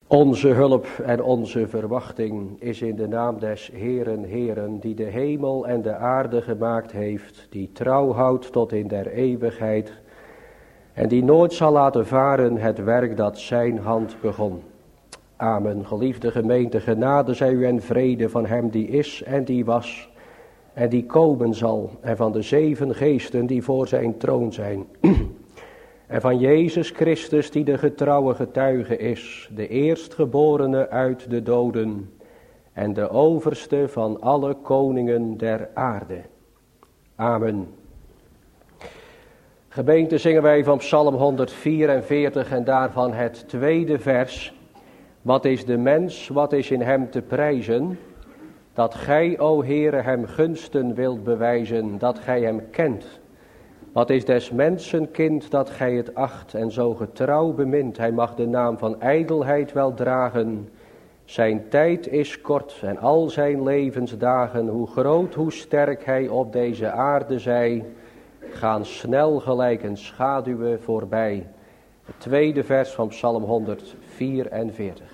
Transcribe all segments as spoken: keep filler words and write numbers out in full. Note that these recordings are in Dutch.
Onze hulp en onze verwachting is in de naam des Heeren, Heeren, die de hemel en de aarde gemaakt heeft, die trouw houdt tot in der eeuwigheid en die nooit zal laten varen het werk dat zijn hand begon. Amen. Geliefde gemeente, genade zij u en vrede van hem die is en die was en die komen zal en van de zeven geesten die voor zijn troon zijn. En van Jezus Christus die de getrouwe getuige is, de eerstgeborene uit de doden en de overste van alle koningen der aarde. Amen. Gemeente, zingen wij van Psalm honderdvierenveertig en daarvan het tweede vers. Wat is de mens, wat is in hem te prijzen, dat gij, o Heere, hem gunsten wilt bewijzen, dat gij hem kent. Wat is des mensen kind dat gij het acht en zo getrouw bemint. Hij mag de naam van ijdelheid wel dragen. Zijn tijd is kort en al zijn levensdagen, hoe groot, hoe sterk hij op deze aarde zij, gaan snel gelijk een schaduwe voorbij. Het tweede vers van Psalm honderdvierenveertig.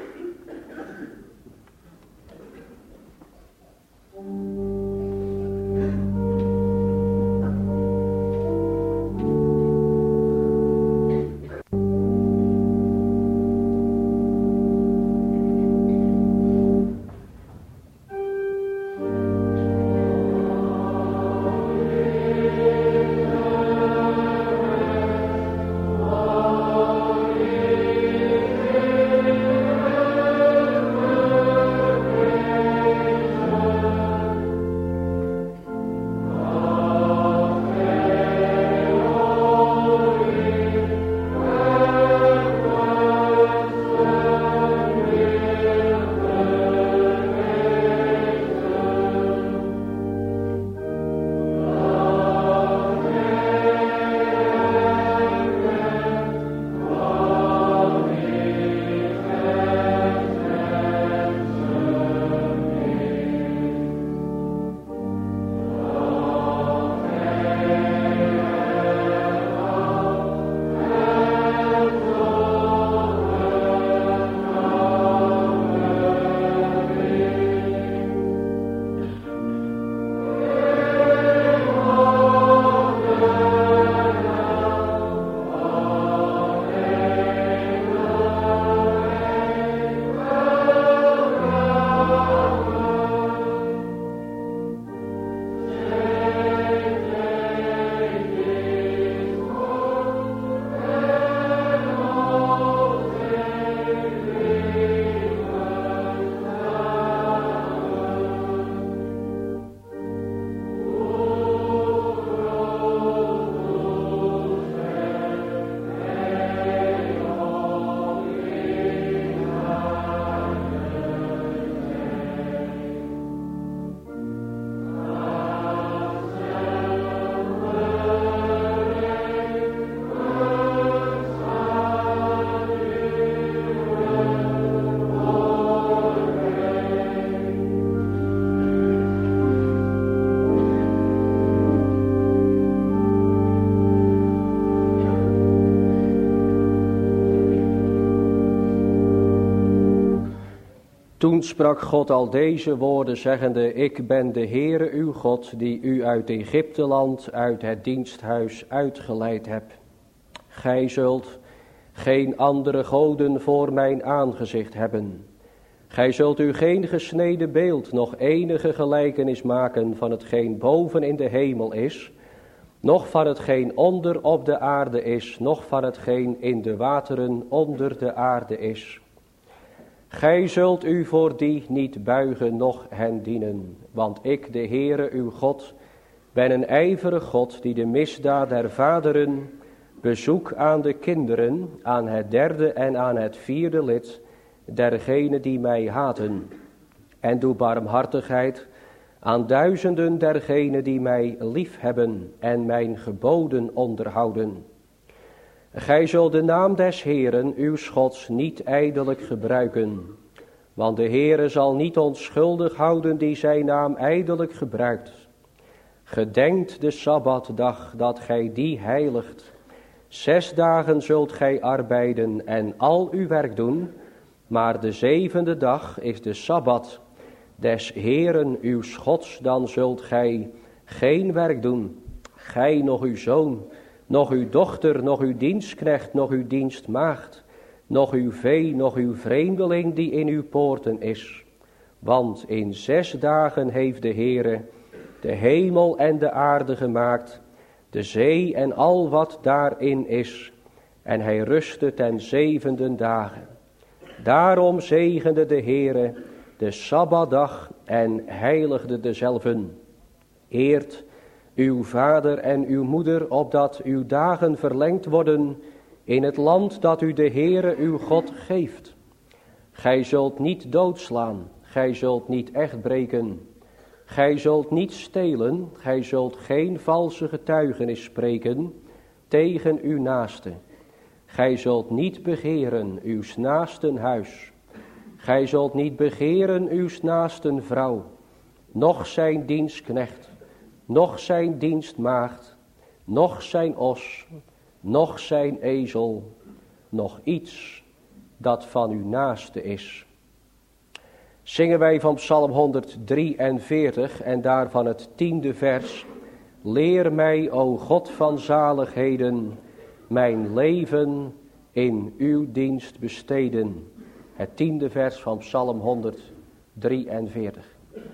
Toen sprak God al deze woorden zeggende, ik ben de Heere uw God, die u uit Egypteland, uit het diensthuis uitgeleid heb. Gij zult geen andere goden voor mijn aangezicht hebben. Gij zult u geen gesneden beeld, nog enige gelijkenis maken van hetgeen boven in de hemel is, noch van hetgeen onder op de aarde is, noch van hetgeen in de wateren onder de aarde is. Gij zult u voor die niet buigen, noch hen dienen, want ik, de Heere uw God, ben een ijverig God, die de misdaad der vaderen bezoek aan de kinderen, aan het derde en aan het vierde lid, dergenen die mij haten, en doe barmhartigheid aan duizenden dergenen die mij lief hebben en mijn geboden onderhouden. Gij zult de naam des Heeren, uw Gods, niet ijdelijk gebruiken, want de Heere zal niet onschuldig houden die zijn naam ijdelijk gebruikt. Gedenkt de Sabbatdag dat gij die heiligt. Zes dagen zult gij arbeiden en al uw werk doen, Maar de zevende dag is de Sabbat des Heeren uws Gods, dan zult gij geen werk doen. Gij, nog uw zoon, nog uw dochter, nog uw dienstknecht, nog uw dienstmaagd, nog uw vee, nog uw vreemdeling die in uw poorten is. Want in zes dagen heeft de Heere de hemel en de aarde gemaakt, de zee en al wat daarin is. En hij rustte ten zevende dagen. Daarom zegende de Heere de Sabbatdag en heiligde dezelven. Eert uw vader en uw moeder, opdat uw dagen verlengd worden in het land dat u de Heere uw God geeft. Gij zult niet doodslaan, gij zult niet echt breken. Gij zult niet stelen, gij zult geen valse getuigenis spreken tegen uw naaste. Gij zult niet begeren uws naasten huis. Gij zult niet begeren uws naasten vrouw, noch zijn dienstknecht, noch zijn dienstmaagd, noch zijn os, noch zijn ezel, noch iets dat van uw naaste is. Zingen wij van Psalm honderddrieënveertig en daarvan het tiende vers. Leer mij, o God van zaligheden, mijn leven in uw dienst besteden. Het tiende vers van Psalm honderddrieënveertig.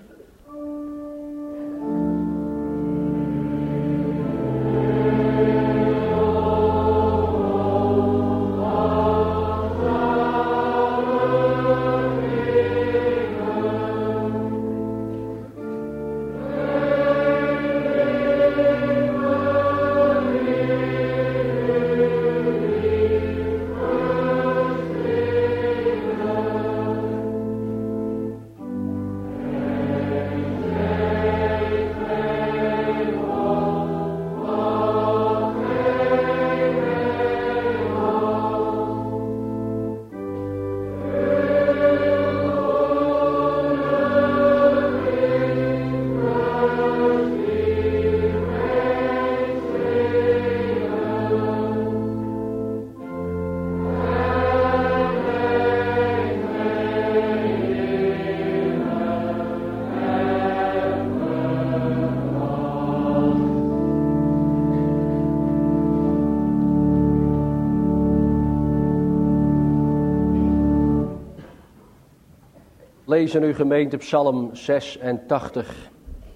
Lezen u gemeente Psalm zesentachtig.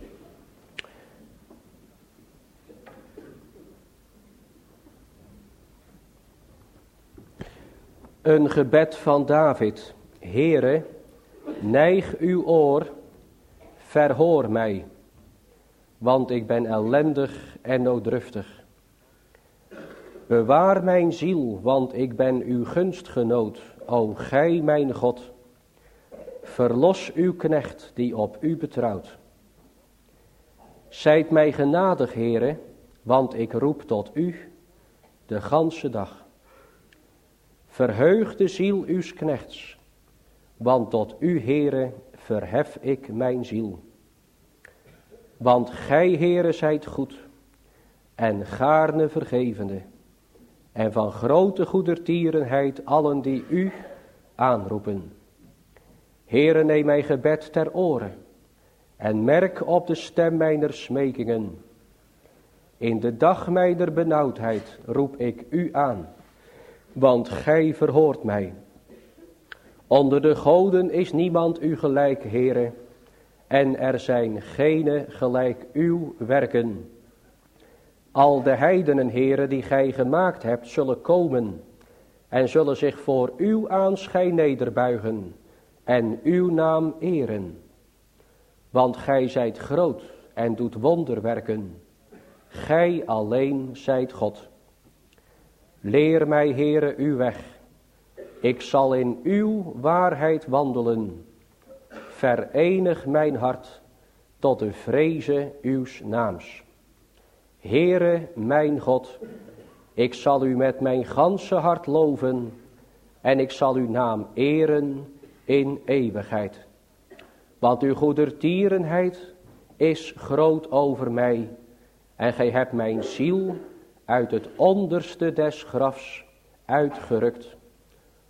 Een gebed van David. Heere, neig uw oor, verhoor mij, want ik ben ellendig en nooddruftig. Bewaar mijn ziel, want ik ben uw gunstgenoot, o gij mijn God. Verlos uw knecht die op u betrouwt. Zijt mij genadig, Heere, want ik roep tot u de ganse dag. Verheug de ziel uws knechts, want tot u, Heere, verhef ik mijn ziel. Want gij, Heere, zijt goed en gaarne vergevende, en van grote goedertierenheid allen die u aanroepen. Heere, neem mijn gebed ter oren en merk op de stem mijner smekingen. In de dag mijner benauwdheid roep ik u aan, want gij verhoort mij. Onder de goden is niemand u gelijk, Heere, en er zijn gene gelijk uw werken. Al de heidenen, Heere, die gij gemaakt hebt, zullen komen en zullen zich voor uw aanschijn nederbuigen en uw naam eren. Want gij zijt groot en doet wonderwerken. Gij alleen zijt God. Leer mij, Heere, uw weg. Ik zal in uw waarheid wandelen. Verenig mijn hart tot de vreze uws naams. Heere, mijn God, ik zal u met mijn ganse hart loven en ik zal uw naam eren in eeuwigheid. Want uw goedertierenheid is groot over mij en gij hebt mijn ziel uit het onderste des grafs uitgerukt.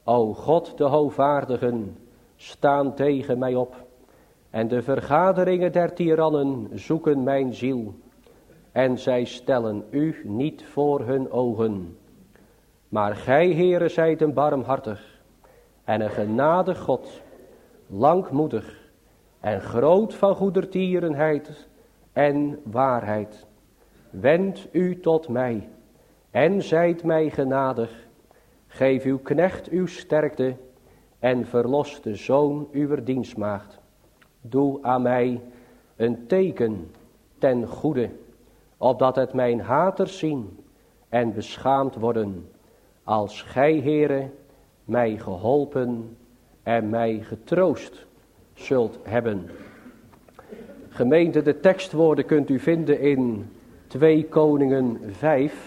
O God, de hoogvaardigen staan tegen mij op. En de vergaderingen der tirannen zoeken mijn ziel. En zij stellen u niet voor hun ogen. Maar gij, Heere, zijt een barmhartig en een genadig God, langmoedig en groot van goedertierenheid en waarheid. Wend u tot mij en zijt mij genadig. Geef uw knecht uw sterkte en verlos de zoon uwer dienstmaagd. Doe aan mij een teken ten goede, opdat het mijn haters zien en beschaamd worden, als gij, Heere, mij geholpen en mij getroost zult hebben. Gemeente, de tekstwoorden kunt u vinden in twee Koningen vijf.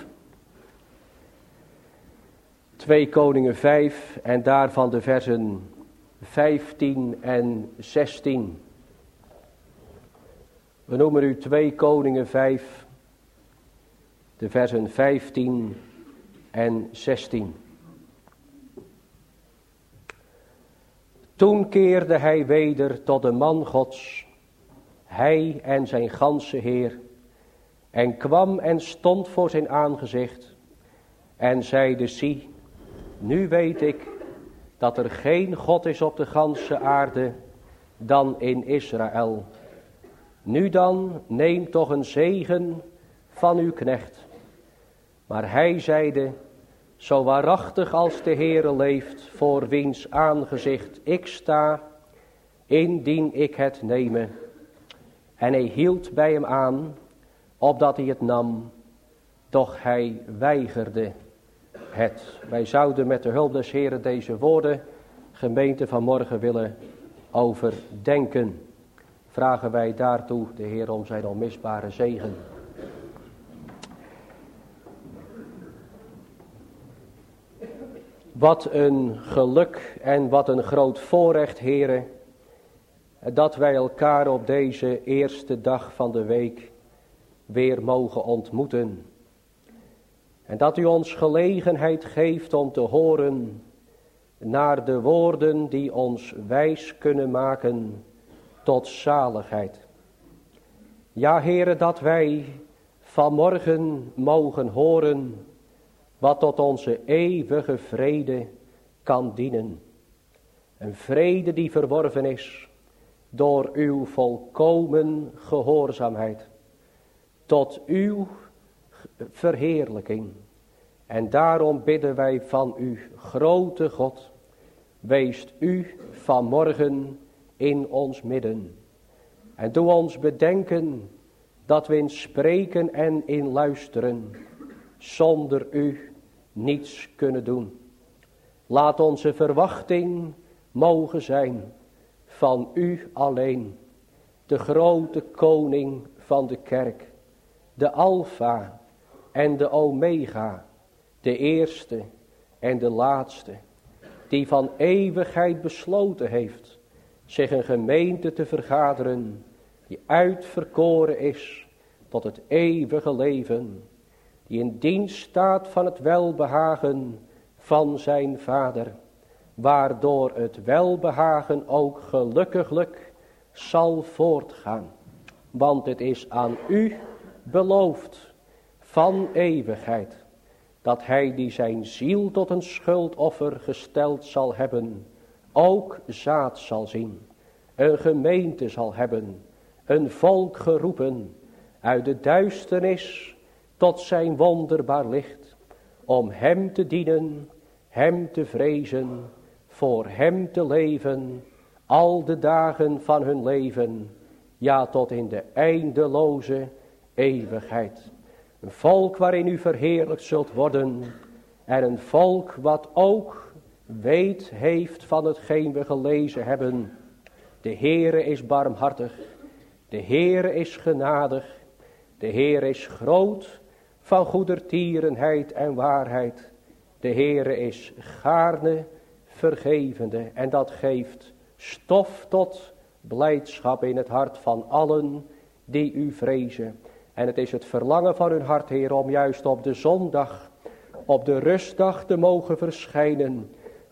twee Koningen vijf en daarvan de versen vijftien en zestien. We noemen u twee Koningen vijf, de versen vijftien en zestien. Toen keerde hij weder tot de man Gods, hij en zijn ganse Heer, en kwam en stond voor zijn aangezicht en zeide: zie, nu weet ik dat er geen God is op de ganse aarde dan in Israël. Nu dan, neem toch een zegen van uw knecht. Maar hij zeide: zo waarachtig als de Heere leeft, voor wiens aangezicht ik sta, indien ik het nemen. En hij hield bij hem aan, opdat hij het nam, doch hij weigerde het. Wij zouden met de hulp des Heeren deze woorden, gemeente, vanmorgen willen overdenken. Vragen wij daartoe de Heer om zijn onmisbare zegen. Wat een geluk en wat een groot voorrecht, Heere, dat wij elkaar op deze eerste dag van de week weer mogen ontmoeten. En dat u ons gelegenheid geeft om te horen naar de woorden die ons wijs kunnen maken tot zaligheid. Ja, Heere, dat wij vanmorgen mogen horen wat tot onze eeuwige vrede kan dienen. Een vrede die verworven is door uw volkomen gehoorzaamheid tot uw verheerlijking. En daarom bidden wij van u, grote God, weest u vanmorgen in ons midden. En doe ons bedenken dat we in spreken en in luisteren zonder u niets kunnen doen. Laat onze verwachting mogen zijn van u alleen, de grote koning van de kerk, de Alfa en de Omega, de eerste en de laatste, die van eeuwigheid besloten heeft zich een gemeente te vergaderen, die uitverkoren is tot het eeuwige leven, die in dienst staat van het welbehagen van zijn Vader, waardoor het welbehagen ook gelukkiglijk zal voortgaan. Want het is aan u beloofd van eeuwigheid, dat hij die zijn ziel tot een schuldoffer gesteld zal hebben, ook zaad zal zien, een gemeente zal hebben, een volk geroepen uit de duisternis tot zijn wonderbaar licht, om hem te dienen, hem te vrezen, voor hem te leven, al de dagen van hun leven, ja, tot in de eindeloze eeuwigheid. Een volk waarin u verheerlijkt zult worden, en een volk wat ook weet heeft van hetgeen we gelezen hebben. De Heere is barmhartig, de Heere is genadig, de Heere is groot van goedertierenheid en waarheid. De Heere is gaarne vergevende, en dat geeft stof tot blijdschap in het hart van allen die u vrezen. En het is het verlangen van hun hart, Heer, om juist op de zondag, op de rustdag te mogen verschijnen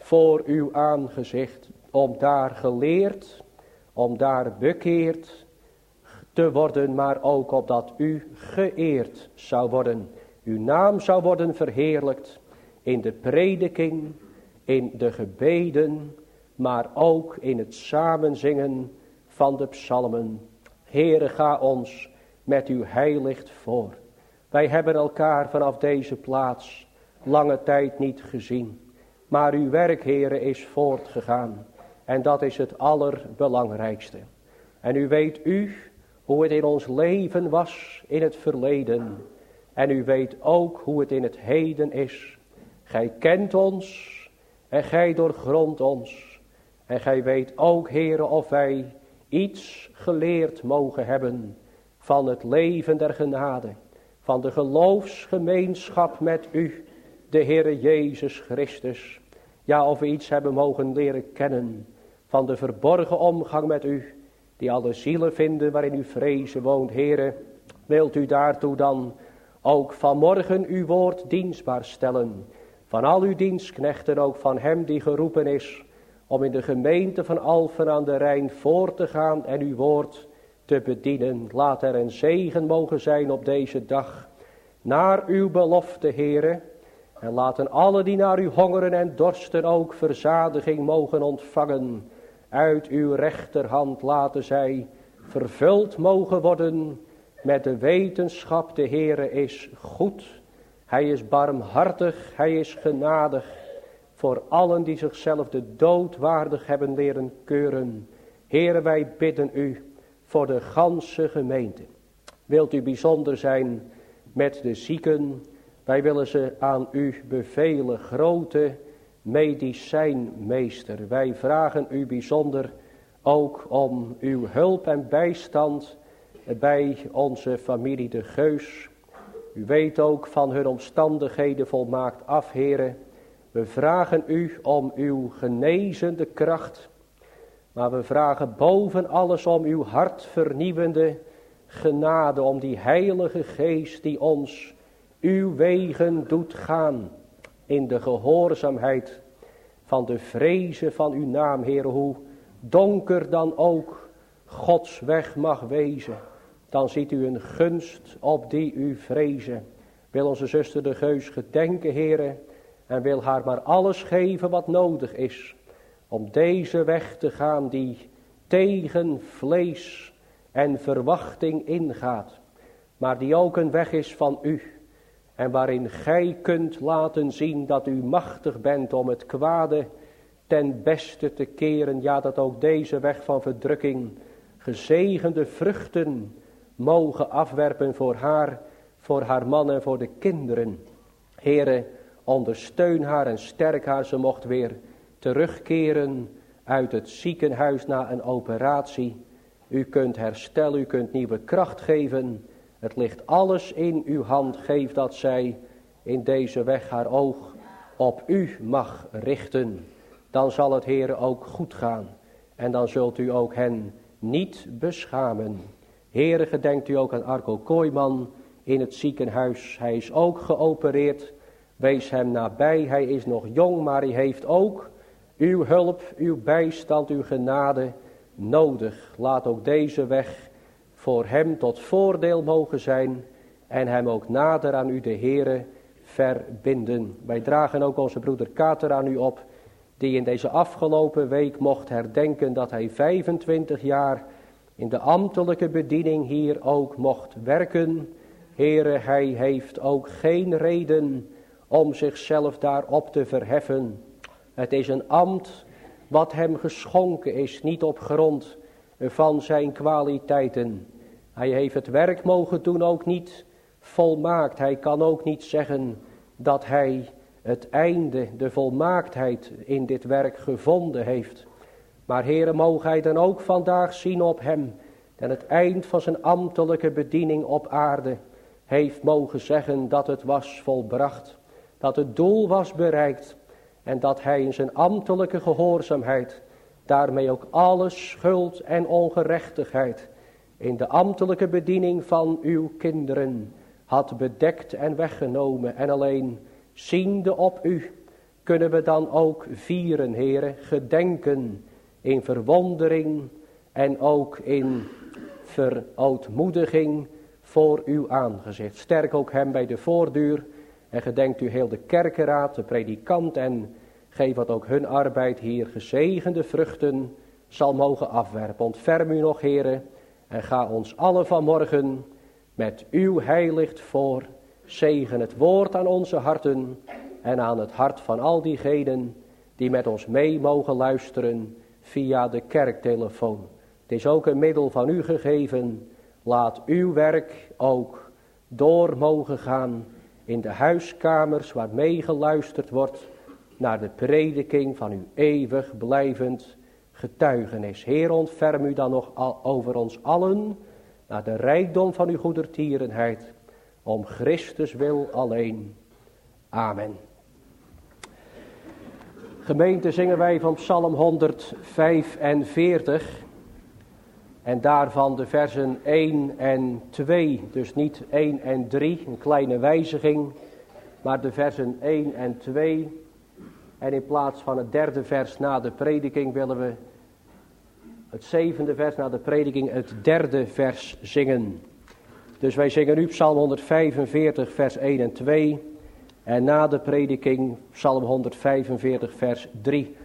voor uw aangezicht, om daar geleerd, om daar bekeerd te worden, maar ook opdat u geëerd zou worden. Uw naam zou worden verheerlijkt in de prediking, in de gebeden, maar ook in het samenzingen van de psalmen. Heere, ga ons met uw heilicht voor. Wij hebben elkaar vanaf deze plaats lange tijd niet gezien. Maar uw werk, Heere, is voortgegaan. En dat is het allerbelangrijkste. En u weet u hoe het in ons leven was in het verleden. En u weet ook hoe het in het heden is. Gij kent ons en gij doorgrondt ons. En gij weet ook, Heere, of wij iets geleerd mogen hebben van het leven der genade. Van de geloofsgemeenschap met u, de Heere Jezus Christus. Ja, of we iets hebben mogen leren kennen van de verborgen omgang met u, die alle zielen vinden waarin uw vrezen woont. Heere, wilt u daartoe dan ook vanmorgen uw woord dienstbaar stellen. Van al uw dienstknechten, ook van hem die geroepen is om in de gemeente van Alphen aan de Rijn voor te gaan en uw woord te bedienen. Laat er een zegen mogen zijn op deze dag naar uw belofte, Heere. En laten alle die naar u hongeren en dorsten ook verzadiging mogen ontvangen. Uit uw rechterhand laten zij vervuld mogen worden met de wetenschap. De Heere is goed. Hij is barmhartig. Hij is genadig. Voor allen die zichzelf de dood waardig hebben leren keuren. Heere, wij bidden u voor de ganse gemeente. Wilt u bijzonder zijn met de zieken. Wij willen ze aan u bevelen, grote medicijnmeester. Wij vragen u bijzonder ook om uw hulp en bijstand bij onze familie de Geus. U weet ook van hun omstandigheden volmaakt af, Heere. We vragen u om uw genezende kracht. Maar we vragen boven alles om uw hartvernieuwende genade. Om die heilige geest die ons uw wegen doet gaan. In de gehoorzaamheid van de vrezen van uw naam, Heere. Hoe donker dan ook Gods weg mag wezen. Dan ziet u een gunst op die u vrezen. Wil onze zuster de Geus gedenken, Heere. En wil haar maar alles geven wat nodig is. Om deze weg te gaan die tegen vlees en verwachting ingaat. Maar die ook een weg is van u. En waarin gij kunt laten zien dat u machtig bent om het kwade ten beste te keren. Ja, dat ook deze weg van verdrukking gezegende vruchten mogen afwerpen voor haar, voor haar man en voor de kinderen. Heere, ondersteun haar en sterk haar. Ze mocht weer terugkeren uit het ziekenhuis na een operatie. U kunt herstellen, u kunt nieuwe kracht geven. Het ligt alles in uw hand. Geef dat zij in deze weg haar oog op u mag richten. Dan zal het, Heere, ook goed gaan. En dan zult u ook hen niet beschamen. Heere, gedenkt u ook aan Arco Kooijman in het ziekenhuis. Hij is ook geopereerd. Wees hem nabij. Hij is nog jong, maar hij heeft ook uw hulp, uw bijstand, uw genade nodig. Laat ook deze weg voor hem tot voordeel mogen zijn en hem ook nader aan u, de Heere, verbinden. Wij dragen ook onze broeder Kater aan u op, die in deze afgelopen week mocht herdenken dat hij vijfentwintig jaar in de ambtelijke bediening hier ook mocht werken. Heere, hij heeft ook geen reden om zichzelf daarop te verheffen. Het is een ambt wat hem geschonken is, niet op grond van zijn kwaliteiten. Hij heeft het werk mogen doen ook niet volmaakt. Hij kan ook niet zeggen dat hij het einde, de volmaaktheid in dit werk gevonden heeft. Maar Heere, mogen hij dan ook vandaag zien op hem, en het eind van zijn ambtelijke bediening op aarde heeft mogen zeggen dat het was volbracht, dat het doel was bereikt en dat hij in zijn ambtelijke gehoorzaamheid daarmee ook alle schuld en ongerechtigheid in de ambtelijke bediening van uw kinderen had bedekt en weggenomen en alleen ziende op u kunnen we dan ook vieren, Heere, gedenken in verwondering en ook in verootmoediging voor uw aangezicht. Sterk ook hem bij de voorduur en gedenkt u heel de kerkenraad, de predikant en geef wat ook hun arbeid hier gezegende vruchten zal mogen afwerpen. Ontferm u nog, Heere, en ga ons allen vanmorgen met uw heilicht voor. Zegen het woord aan onze harten en aan het hart van al diegenen die met ons mee mogen luisteren via de kerktelefoon. Het is ook een middel van u gegeven. Laat uw werk ook door mogen gaan in de huiskamers waar meegeluisterd wordt naar de prediking van uw eeuwig blijvend getuigenis. Heer, ontferm u dan nog al over ons allen naar de rijkdom van uw goedertierenheid, om Christus wil alleen. Amen. Gemeente, zingen wij van Psalm honderdvijfenveertig en daarvan de versen één en twee, dus niet één en drie, een kleine wijziging, maar de versen één en twee. En in plaats van het derde vers na de prediking willen we het zevende vers na de prediking het derde vers zingen. Dus wij zingen nu Psalm honderdvijfenveertig vers één en twee en na de prediking Psalm honderdvijfenveertig vers drie.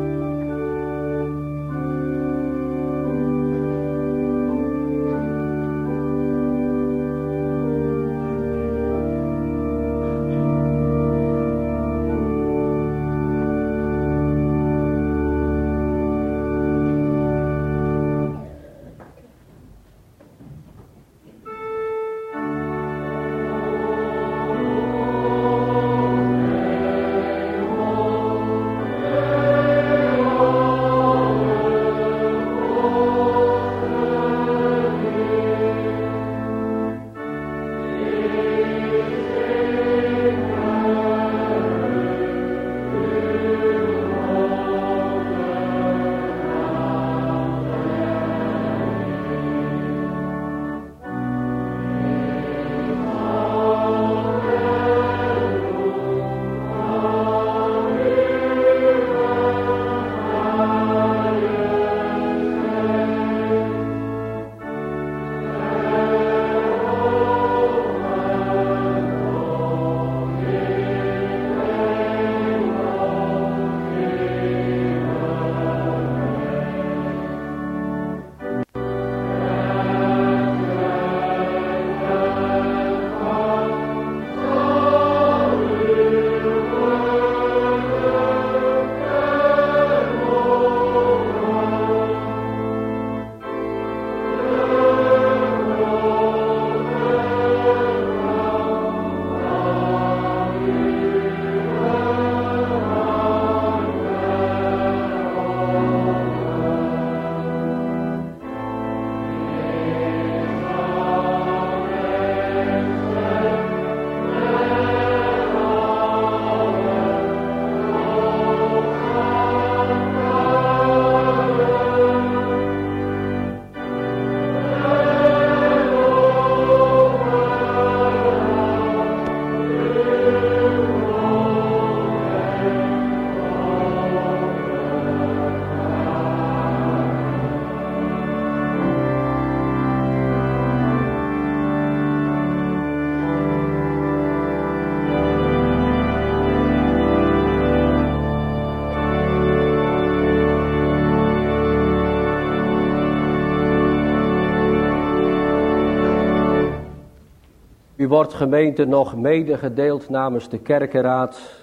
U wordt gemeente nog medegedeeld namens de kerkenraad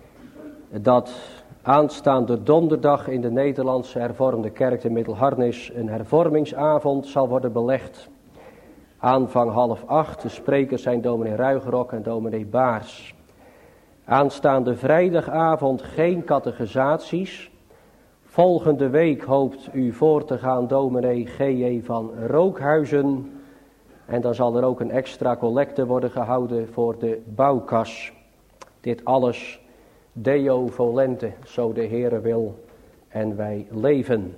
dat aanstaande donderdag in de Nederlandse hervormde kerk te Middelharnis een hervormingsavond zal worden belegd. Aanvang half acht, de sprekers zijn dominee Ruigerok en dominee Baars. Aanstaande vrijdagavond geen catechisaties. Volgende week hoopt u voor te gaan dominee G J van Rookhuizen. En dan zal er ook een extra collecte worden gehouden voor de bouwkas. Dit alles Deo volente, zo de Heere wil en wij leven.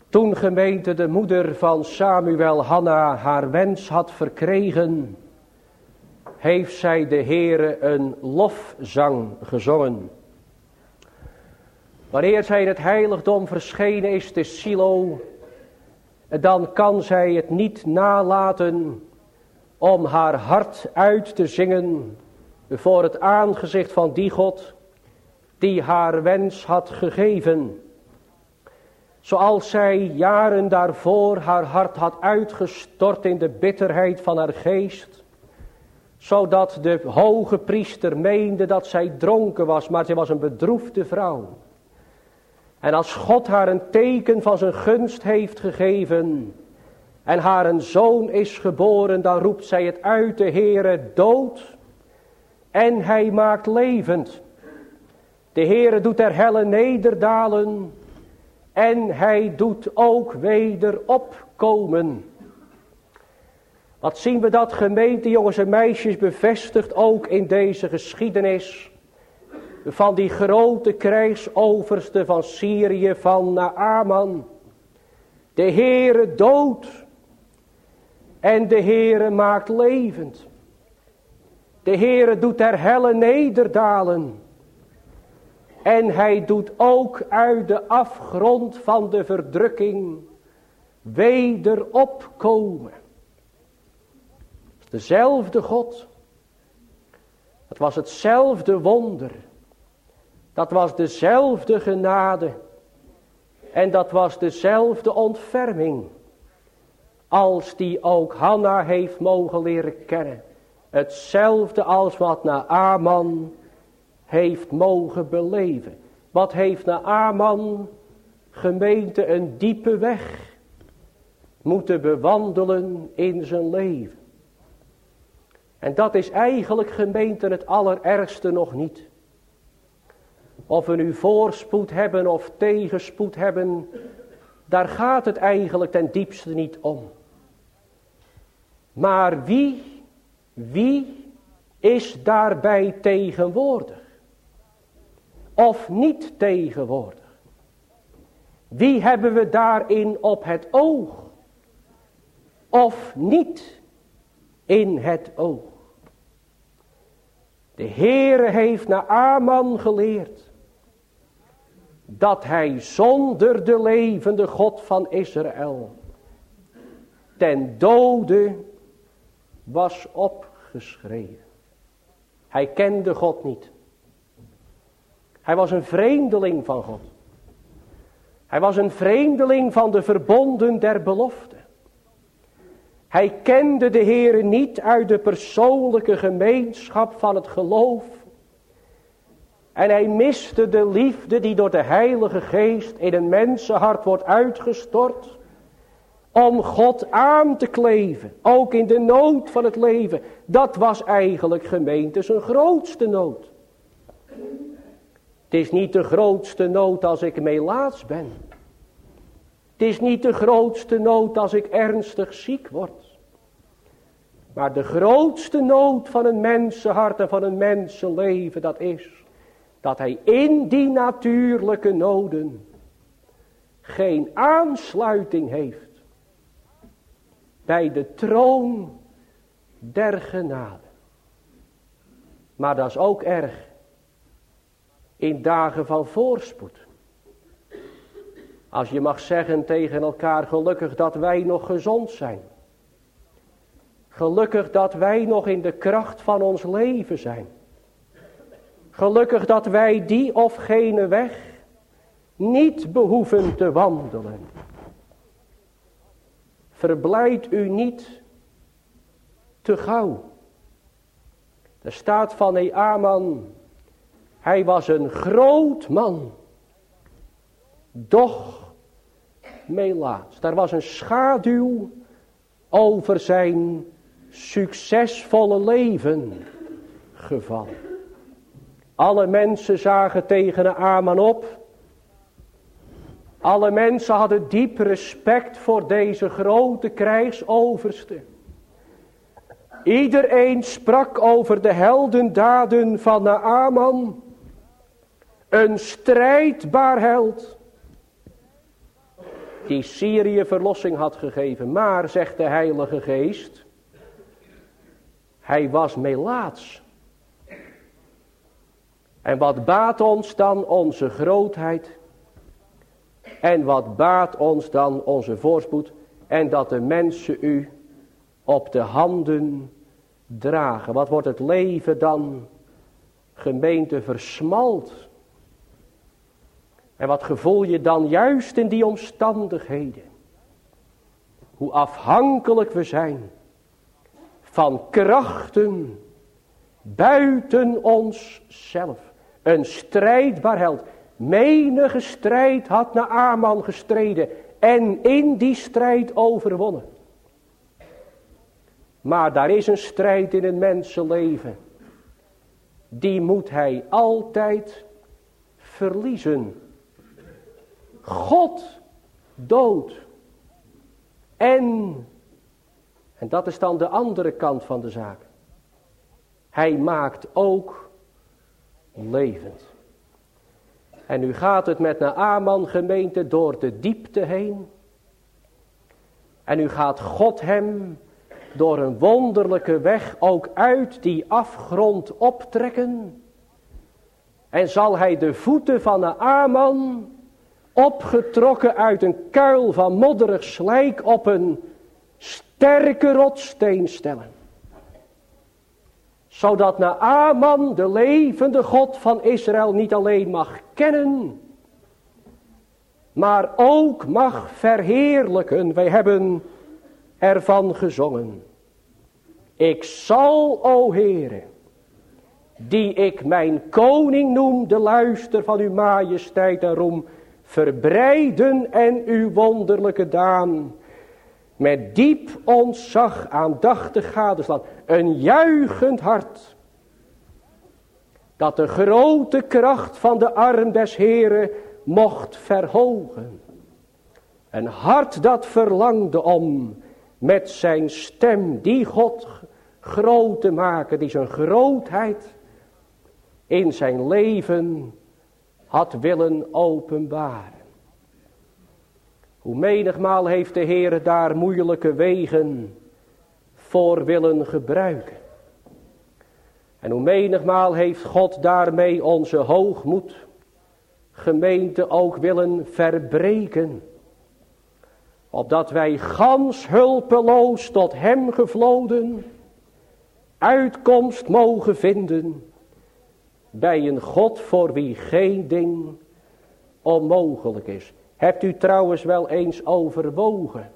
Toen gemeente de moeder van Samuel, Hanna, haar wens had verkregen, heeft zij de Heere een lofzang gezongen. Wanneer zij in het heiligdom verschenen is te Silo, dan kan zij het niet nalaten om haar hart uit te zingen voor het aangezicht van die God die haar wens had gegeven. Zoals zij jaren daarvoor haar hart had uitgestort in de bitterheid van haar geest, zodat de hoge priester meende dat zij dronken was, maar zij was een bedroefde vrouw. En als God haar een teken van zijn gunst heeft gegeven en haar een zoon is geboren, dan roept zij het uit, de Heere dood en hij maakt levend. De Heere doet der helle nederdalen en hij doet ook weder opkomen. Wat zien we dat, gemeente, jongens en meisjes, bevestigd ook in deze geschiedenis van die grote krijgsoverste van Syrië, van Naaman. De Heere dood en de Heere maakt levend. De Heere doet der helle nederdalen en hij doet ook uit de afgrond van de verdrukking weder opkomen. Dezelfde God. Het was hetzelfde wonder. Dat was dezelfde genade. En dat was dezelfde ontferming. Als die ook Hanna heeft mogen leren kennen. Hetzelfde als wat Naaman heeft mogen beleven. Wat heeft Naaman, gemeente, een diepe weg moeten bewandelen in zijn leven. En dat is eigenlijk, gemeente, het allerergste nog niet. Of we nu voorspoed hebben of tegenspoed hebben, daar gaat het eigenlijk ten diepste niet om. Maar wie, wie is daarbij tegenwoordig? Of niet tegenwoordig? Wie hebben we daarin op het oog? Of niet in het oog? De Heere heeft Naaman geleerd dat hij zonder de levende God van Israël ten dode was opgeschreven. Hij kende God niet. Hij was een vreemdeling van God. Hij was een vreemdeling van de verbonden der belofte. Hij kende de Heere niet uit de persoonlijke gemeenschap van het geloof. En hij miste de liefde die door de Heilige Geest in een mensenhart wordt uitgestort. Om God aan te kleven, ook in de nood van het leven. Dat was eigenlijk, gemeente, zijn grootste nood. Het is niet de grootste nood als ik melaats ben. Het is niet de grootste nood als ik ernstig ziek word. Maar de grootste nood van een mensenhart en van een mensenleven, dat is dat hij in die natuurlijke noden geen aansluiting heeft bij de troon der genade. Maar dat is ook erg in dagen van voorspoed. Als je mag zeggen tegen elkaar, gelukkig dat wij nog gezond zijn. Gelukkig dat wij nog in de kracht van ons leven zijn. Gelukkig dat wij die of gene weg niet behoeven te wandelen. Verblijd u niet te gauw. Er staat van Naaman, hij was een groot man, doch melaats. Daar was een schaduw over zijn succesvolle leven gevallen. Alle mensen zagen tegen Naaman op. Alle mensen hadden diep respect voor deze grote krijgsoverste. Iedereen sprak over de heldendaden van Naaman. Een strijdbaar held. die Syrië verlossing had gegeven. Maar, zegt de Heilige Geest, hij was melaats. En wat baat ons dan onze grootheid? En wat baat ons dan onze voorspoed? En dat de mensen u op de handen dragen. Wat wordt het leven dan, gemeente, versmalt? En wat gevoel je dan juist in die omstandigheden? Hoe afhankelijk we zijn van krachten buiten onszelf. Een strijdbaar held. Menige strijd had Naaman gestreden en in die strijd overwonnen. Maar daar is een strijd in een mensenleven. Die moet hij altijd verliezen. God dood. En, en dat is dan de andere kant van de zaak. Hij maakt ook levend. En nu gaat het met Naaman, gemeente, door de diepte heen. En nu gaat God hem door een wonderlijke weg ook uit die afgrond optrekken. En zal hij de voeten van Naaman, opgetrokken uit een kuil van modderig slijk, op een sterke rotssteen stellen. Zodat Naaman de levende God van Israël niet alleen mag kennen, maar ook mag verheerlijken. Wij hebben ervan gezongen. Ik zal, o Heere, die ik mijn koning noem, de luister van uw majesteit en roem, verbreiden en uw wonderlijke daan met diep ontzag aandachtig gadeslaan. Een juichend hart, dat de grote kracht van de arm des Heeren mocht verhogen. Een hart dat verlangde om met zijn stem die God groot te maken, die zijn grootheid in zijn leven had willen openbaren. Hoe menigmaal heeft de Heer daar moeilijke wegen voor willen gebruiken. En hoe menigmaal heeft God daarmee onze hoogmoed, gemeente, ook willen verbreken. Opdat wij gans hulpeloos tot hem gevloden uitkomst mogen vinden bij een God voor wie geen ding onmogelijk is. Hebt u trouwens wel eens overwogen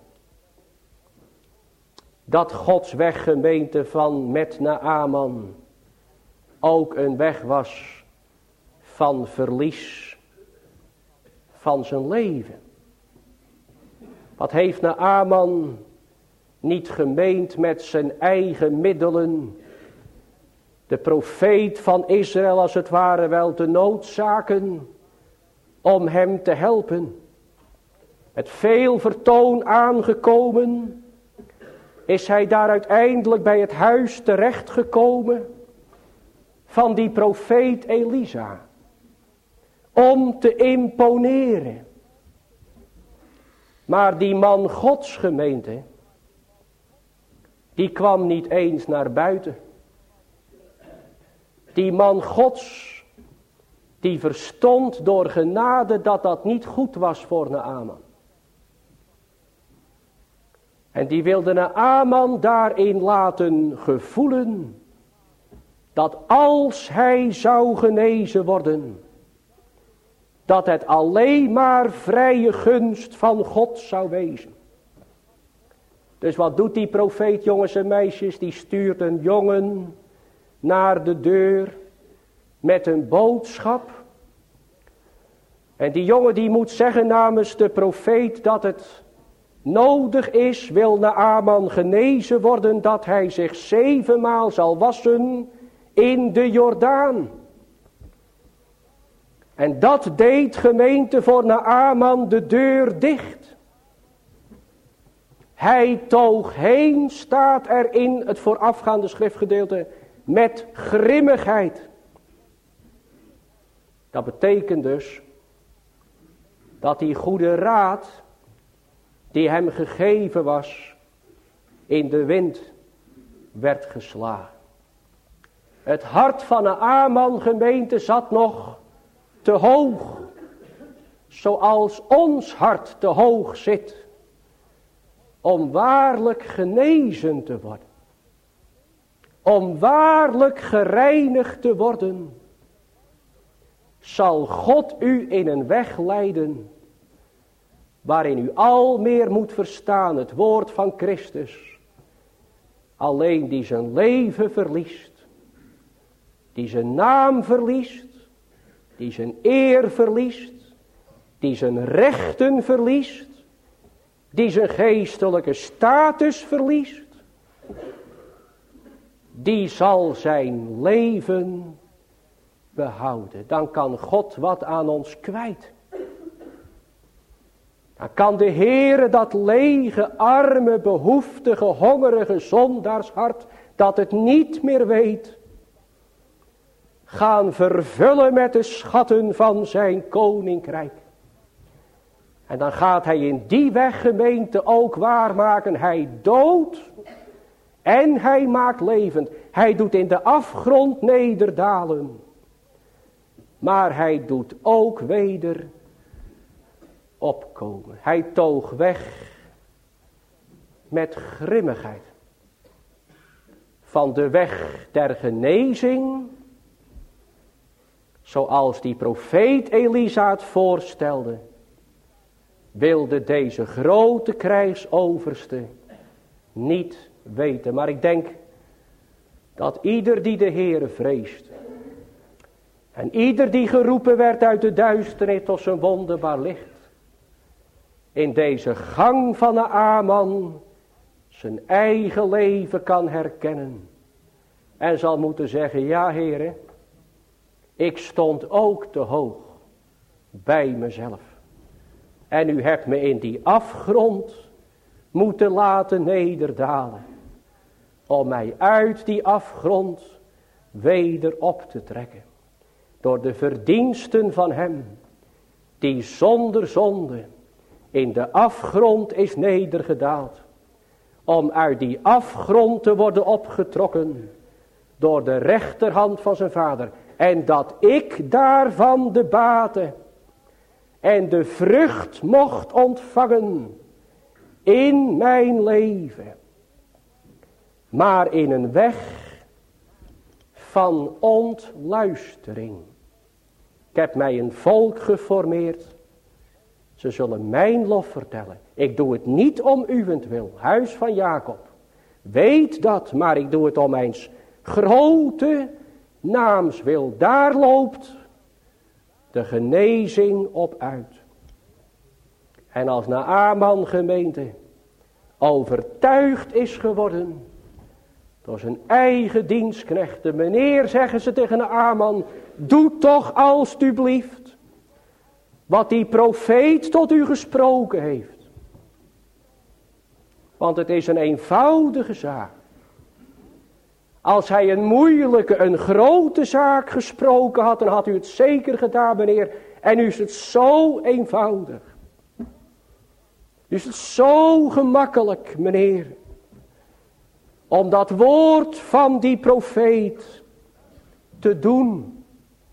dat Gods weg, gemeente, van met Naaman ook een weg was van verlies van zijn leven? Wat heeft Naaman niet gemeend met zijn eigen middelen de profeet van Israël als het ware wel te noodzaken om hem te helpen? Met veel vertoon aangekomen is hij daar uiteindelijk bij het huis terechtgekomen van die profeet Elisa, om te imponeren. Maar die man Gods, gemeente, die kwam niet eens naar buiten. Die man Gods, die verstond door genade dat dat niet goed was voor Naaman. En die wilde Naaman daarin laten gevoelen dat als hij zou genezen worden, dat het alleen maar vrije gunst van God zou wezen. Dus wat doet die profeet, jongens en meisjes? Die stuurt een jongen naar de deur met een boodschap. En die jongen die moet zeggen namens de profeet dat het nodig is, wil Naaman genezen worden, dat hij zich zevenmaal zal wassen in de Jordaan. En dat deed, gemeente, voor Naaman de deur dicht. Hij toog heen, staat er in het voorafgaande schriftgedeelte, met grimmigheid. Dat betekent dus dat die goede raad die hem gegeven was, in de wind werd geslagen. Het hart van een Naaman, gemeente, zat nog te hoog. Zoals ons hart te hoog zit. Om waarlijk genezen te worden. Om waarlijk gereinigd te worden. Zal God u in een weg leiden. Waarin u al meer moet verstaan het woord van Christus. Alleen die zijn leven verliest. Die zijn naam verliest. Die zijn eer verliest. Die zijn rechten verliest. Die zijn geestelijke status verliest. Die zal zijn leven behouden. Dan kan God wat aan ons kwijt. Dan kan de Heere dat lege, arme, behoeftige, hongerige zondaarshart, dat het niet meer weet, gaan vervullen met de schatten van zijn koninkrijk. En dan gaat hij in die weg, gemeente, ook waarmaken. Hij doodt en hij maakt levend. Hij doet in de afgrond nederdalen. Maar hij doet ook weder opkomen. Hij toog weg met grimmigheid. Van de weg der genezing, zoals die profeet Elisa het voorstelde, wilde deze grote krijgsoverste niet weten. Maar ik denk dat ieder die de Heere vreest, en ieder die geroepen werd uit de duisternis tot zijn wonderbaar licht, in deze gang van een Naaman zijn eigen leven kan herkennen. En zal moeten zeggen, ja Heere, ik stond ook te hoog bij mezelf. En u hebt me in die afgrond moeten laten nederdalen. Om mij uit die afgrond weder op te trekken. Door de verdiensten van hem, die zonder zonde in de afgrond is nedergedaald. Om uit die afgrond te worden opgetrokken door de rechterhand van zijn vader. En dat ik daarvan de baten en de vrucht mocht ontvangen in mijn leven. Maar in een weg van ontluistering. Ik heb mij een volk geformeerd. Ze zullen mijn lof vertellen. Ik doe het niet om uwentwil, huis van Jacob. Weet dat, maar ik doe het om mijn grote naamswil. Daar loopt de genezing op uit. En als Naaman, gemeente, overtuigd is geworden door zijn eigen dienstknechten. Meneer, zeggen ze tegen Naaman, doe toch alstublieft wat die profeet tot u gesproken heeft. Want het is een eenvoudige zaak. Als hij een moeilijke, een grote zaak gesproken had, dan had u het zeker gedaan, meneer. En nu is het zo eenvoudig. Nu is het zo gemakkelijk, meneer. Om dat woord van die profeet te doen.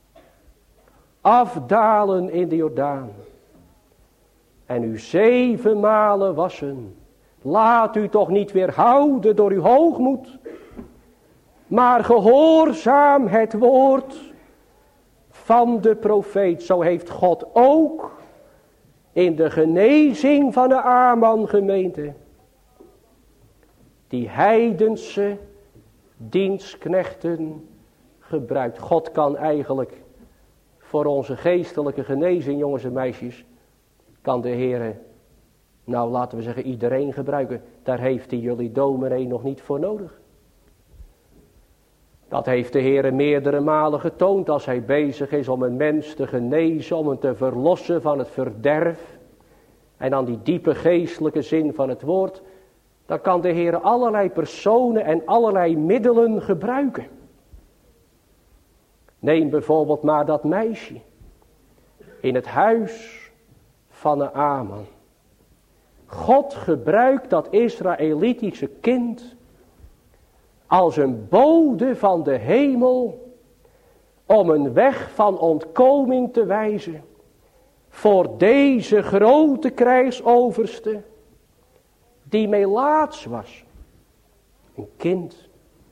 Afdalen in de Jordaan. En u zeven malen wassen. Laat u toch niet weerhouden door uw hoogmoed. Maar gehoorzaam het woord van de profeet. Zo heeft God ook in de genezing van de Naaman, gemeente, die heidense dienstknechten gebruikt. God kan eigenlijk voor onze geestelijke genezing, jongens en meisjes, kan de Heer, nou laten we zeggen iedereen gebruiken. Daar heeft hij jullie dominee nog niet voor nodig. Dat heeft de Heer meerdere malen getoond als hij bezig is om een mens te genezen, om hem te verlossen van het verderf. En dan die diepe geestelijke zin van het woord. Dan kan de Heer allerlei personen en allerlei middelen gebruiken. Neem bijvoorbeeld maar dat meisje in het huis van een Naaman. God gebruikt dat Israëlitische kind als een bode van de hemel om een weg van ontkoming te wijzen voor deze grote krijgsoverste die melaats was. Een kind.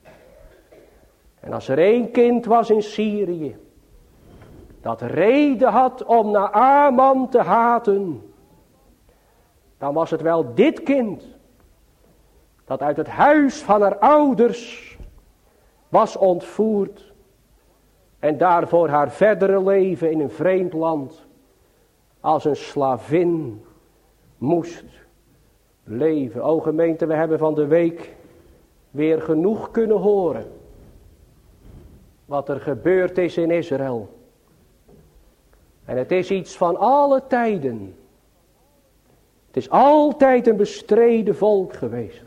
En als er één kind was in Syrië dat reden had om Naaman te haten, dan was het wel dit kind dat uit het huis van haar ouders was ontvoerd en daarvoor haar verdere leven in een vreemd land als een slavin moest leven. O gemeente, we hebben van de week weer genoeg kunnen horen wat er gebeurd is in Israël. En het is iets van alle tijden. Het is altijd een bestreden volk geweest.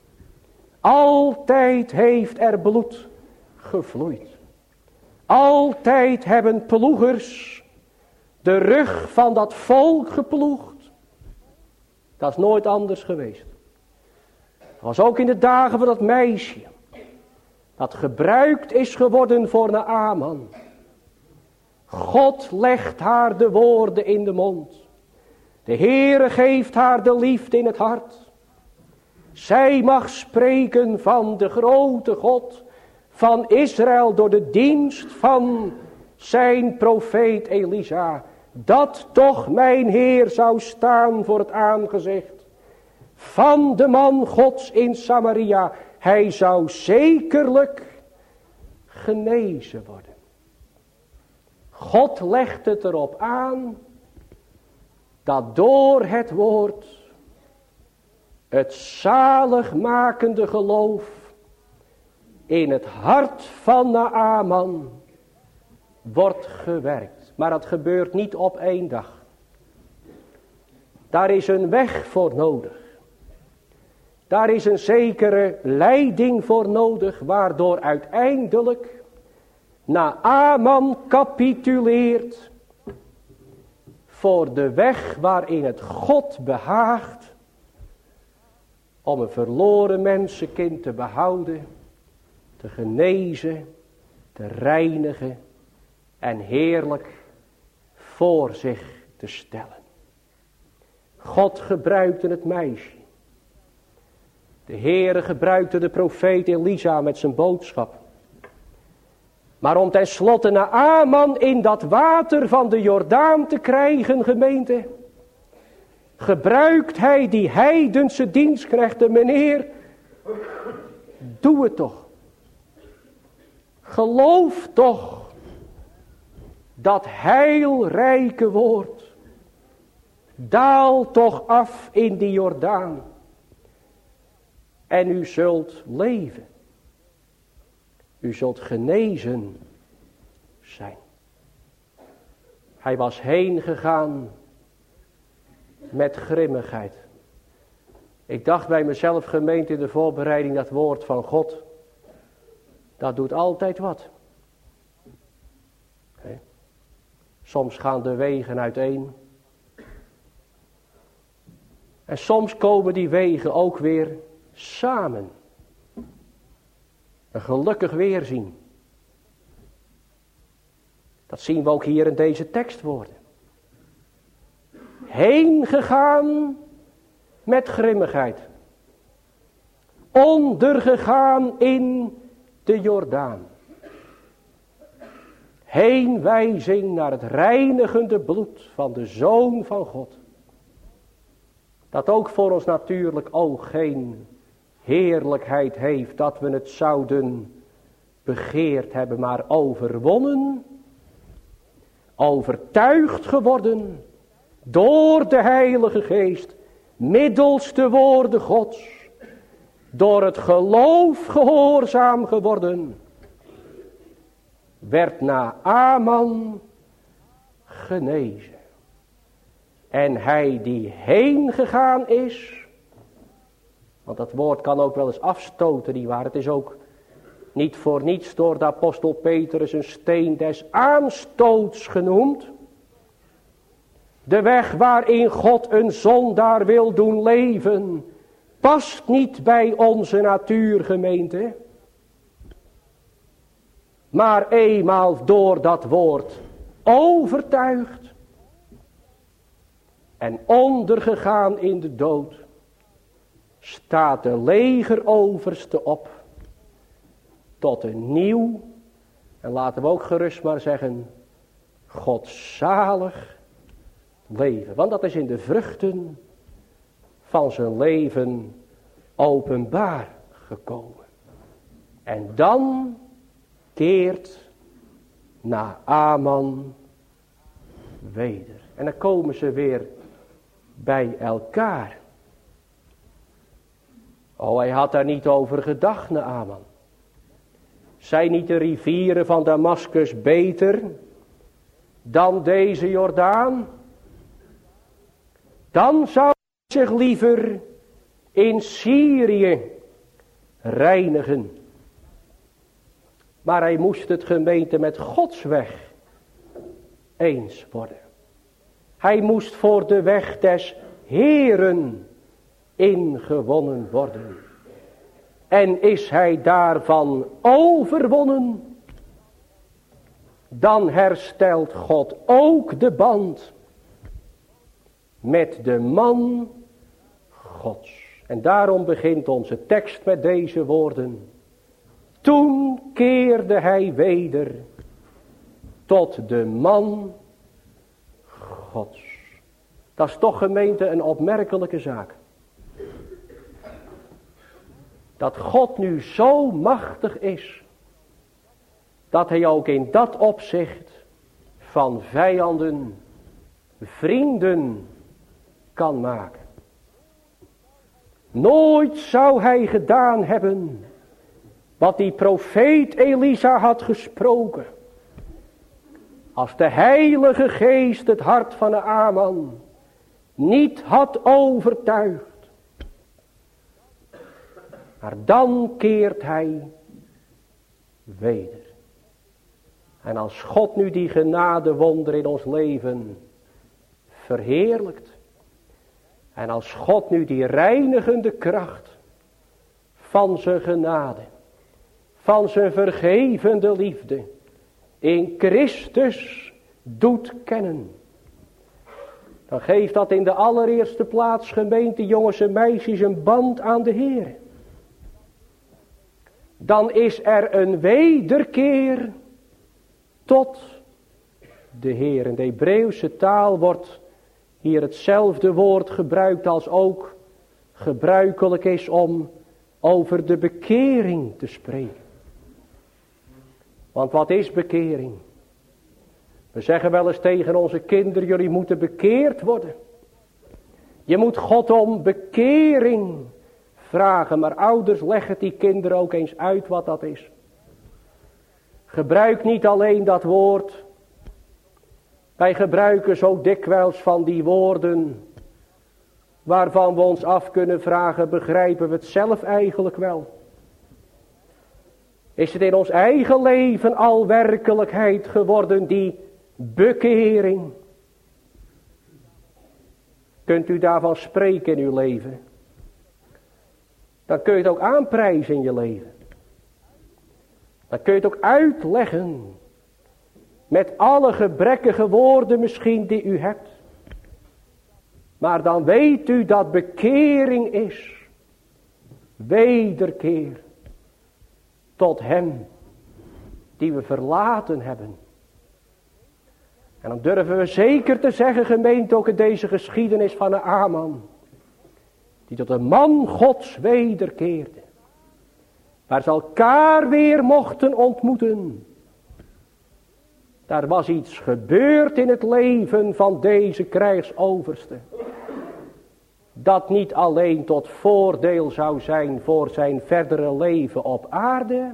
Altijd heeft er bloed gevloeid. Altijd hebben ploegers de rug van dat volk geploegd. Dat is nooit anders geweest. Dat was ook in de dagen van dat meisje dat gebruikt is geworden voor Naaman. God legt haar de woorden in de mond. De Heere geeft haar de liefde in het hart. Zij mag spreken van de grote God van Israël door de dienst van zijn profeet Elisa. Dat toch mijn Heer zou staan voor het aangezicht van de man Gods in Samaria. Hij zou zekerlijk genezen worden. God legt het erop aan dat door het woord het zaligmakende geloof in het hart van Naaman wordt gewerkt. Maar dat gebeurt niet op één dag. Daar is een weg voor nodig. Daar is een zekere leiding voor nodig, waardoor uiteindelijk Naaman capituleert voor de weg waarin het God behaagt om een verloren mensenkind te behouden, te genezen, te reinigen en heerlijk voor zich te stellen. God gebruikte het meisje. De Heere gebruikte de profeet Elisa met zijn boodschap. Maar om tenslotte Naaman in dat water van de Jordaan te krijgen, gemeente, gebruikt hij die heidense dienstknechten. Meneer, doe het toch. Geloof toch dat heilrijke woord. Daal toch af in die Jordaan. En u zult leven. U zult genezen zijn. Hij was heen gegaan met grimmigheid. Ik dacht bij mezelf, gemeente, in de voorbereiding, dat woord van God, dat doet altijd wat. He. Soms gaan de wegen uiteen. En soms komen die wegen ook weer samen. Een gelukkig weerzien. Dat zien we ook hier in deze tekstwoorden. Heen gegaan met grimmigheid. Ondergegaan in de Jordaan. Heenwijzing naar het reinigende bloed van de Zoon van God. Dat ook voor ons natuurlijk oog geen heerlijkheid heeft dat we het zouden begeerd hebben, maar overwonnen, overtuigd geworden door de Heilige Geest, middels de woorden Gods, door het geloof gehoorzaam geworden, werd Naaman genezen. En hij die heen gegaan is, want dat woord kan ook wel eens afstoten, nietwaar? Het is ook niet voor niets door de apostel Petrus een steen des aanstoots genoemd. De weg waarin God een zondaar wil doen leven, past niet bij onze natuurgemeente. Maar eenmaal door dat woord overtuigd en ondergegaan in de dood, staat de legeroverste op tot een nieuw, en laten we ook gerust maar zeggen, godzalig leven. Want dat is in de vruchten van zijn leven openbaar gekomen. En dan keert Naaman weder. En dan komen ze weer bij elkaar. Oh, hij had daar niet over gedacht, Naaman. Zijn niet de rivieren van Damaskus beter dan deze Jordaan? Dan zou hij zich liever in Syrië reinigen. Maar hij moest het gemeente met Gods weg eens worden. Hij moest voor de weg des Heeren ingewonnen worden. En is hij daarvan overwonnen, dan herstelt God ook de band met de man Gods. En daarom begint onze tekst met deze woorden. Toen keerde hij weder tot de man Gods. Dat is toch, gemeente, een opmerkelijke zaak. Dat God nu zo machtig is, dat hij ook in dat opzicht van vijanden vrienden kan maken. Nooit zou hij gedaan hebben wat die profeet Elisa had gesproken, als de Heilige Geest het hart van Naaman niet had overtuigd. Maar dan keert hij weder. En als God nu die genadewonder in ons leven verheerlijkt, en als God nu die reinigende kracht van zijn genade, van zijn vergevende liefde in Christus doet kennen, dan geeft dat in de allereerste plaats, gemeente, jongens en meisjes, een band aan de Heer. Dan is er een wederkeer tot de Heer. In de Hebreeuwse taal wordt hier hetzelfde woord gebruikt als ook gebruikelijk is om over de bekering te spreken. Want wat is bekering? We zeggen wel eens tegen onze kinderen, jullie moeten bekeerd worden. Je moet God om bekering vragen, maar ouders, leg het die kinderen ook eens uit wat dat is. Gebruik niet alleen dat woord. Wij gebruiken zo dikwijls van die woorden waarvan we ons af kunnen vragen, begrijpen we het zelf eigenlijk wel? Is het in ons eigen leven al werkelijkheid geworden, die bekering? Kunt u daarvan spreken in uw leven? Dan kun je het ook aanprijzen in je leven. Dan kun je het ook uitleggen. Met alle gebrekkige woorden misschien die u hebt. Maar dan weet u dat bekering is. Wederkeer. Tot hem die we verlaten hebben. En dan durven we zeker te zeggen, gemeente, ook in deze geschiedenis van Naaman, die tot een man Gods wederkeerde. Waar ze elkaar weer mochten ontmoeten. Daar was iets gebeurd in het leven van deze krijgsoverste. Dat niet alleen tot voordeel zou zijn voor zijn verdere leven op aarde.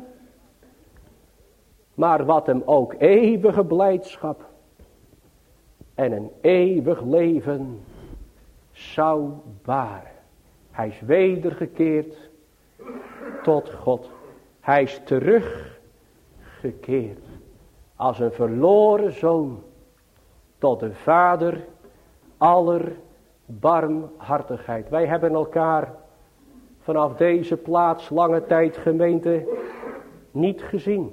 Maar wat hem ook eeuwige blijdschap en een eeuwig leven zou baren. Hij is wedergekeerd tot God. Hij is teruggekeerd als een verloren zoon tot de vader aller barmhartigheid. Wij hebben elkaar vanaf deze plaats lange tijd gemeente niet gezien.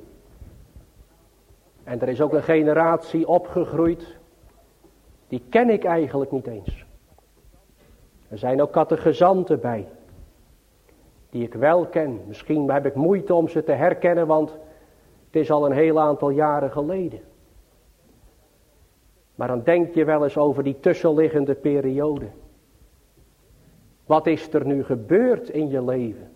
En er is ook een generatie opgegroeid, die ken ik eigenlijk niet eens. Er zijn ook catechizanten bij, die ik wel ken. Misschien heb ik moeite om ze te herkennen, want het is al een heel aantal jaren geleden. Maar dan denk je wel eens over die tussenliggende periode. Wat is er nu gebeurd in je leven?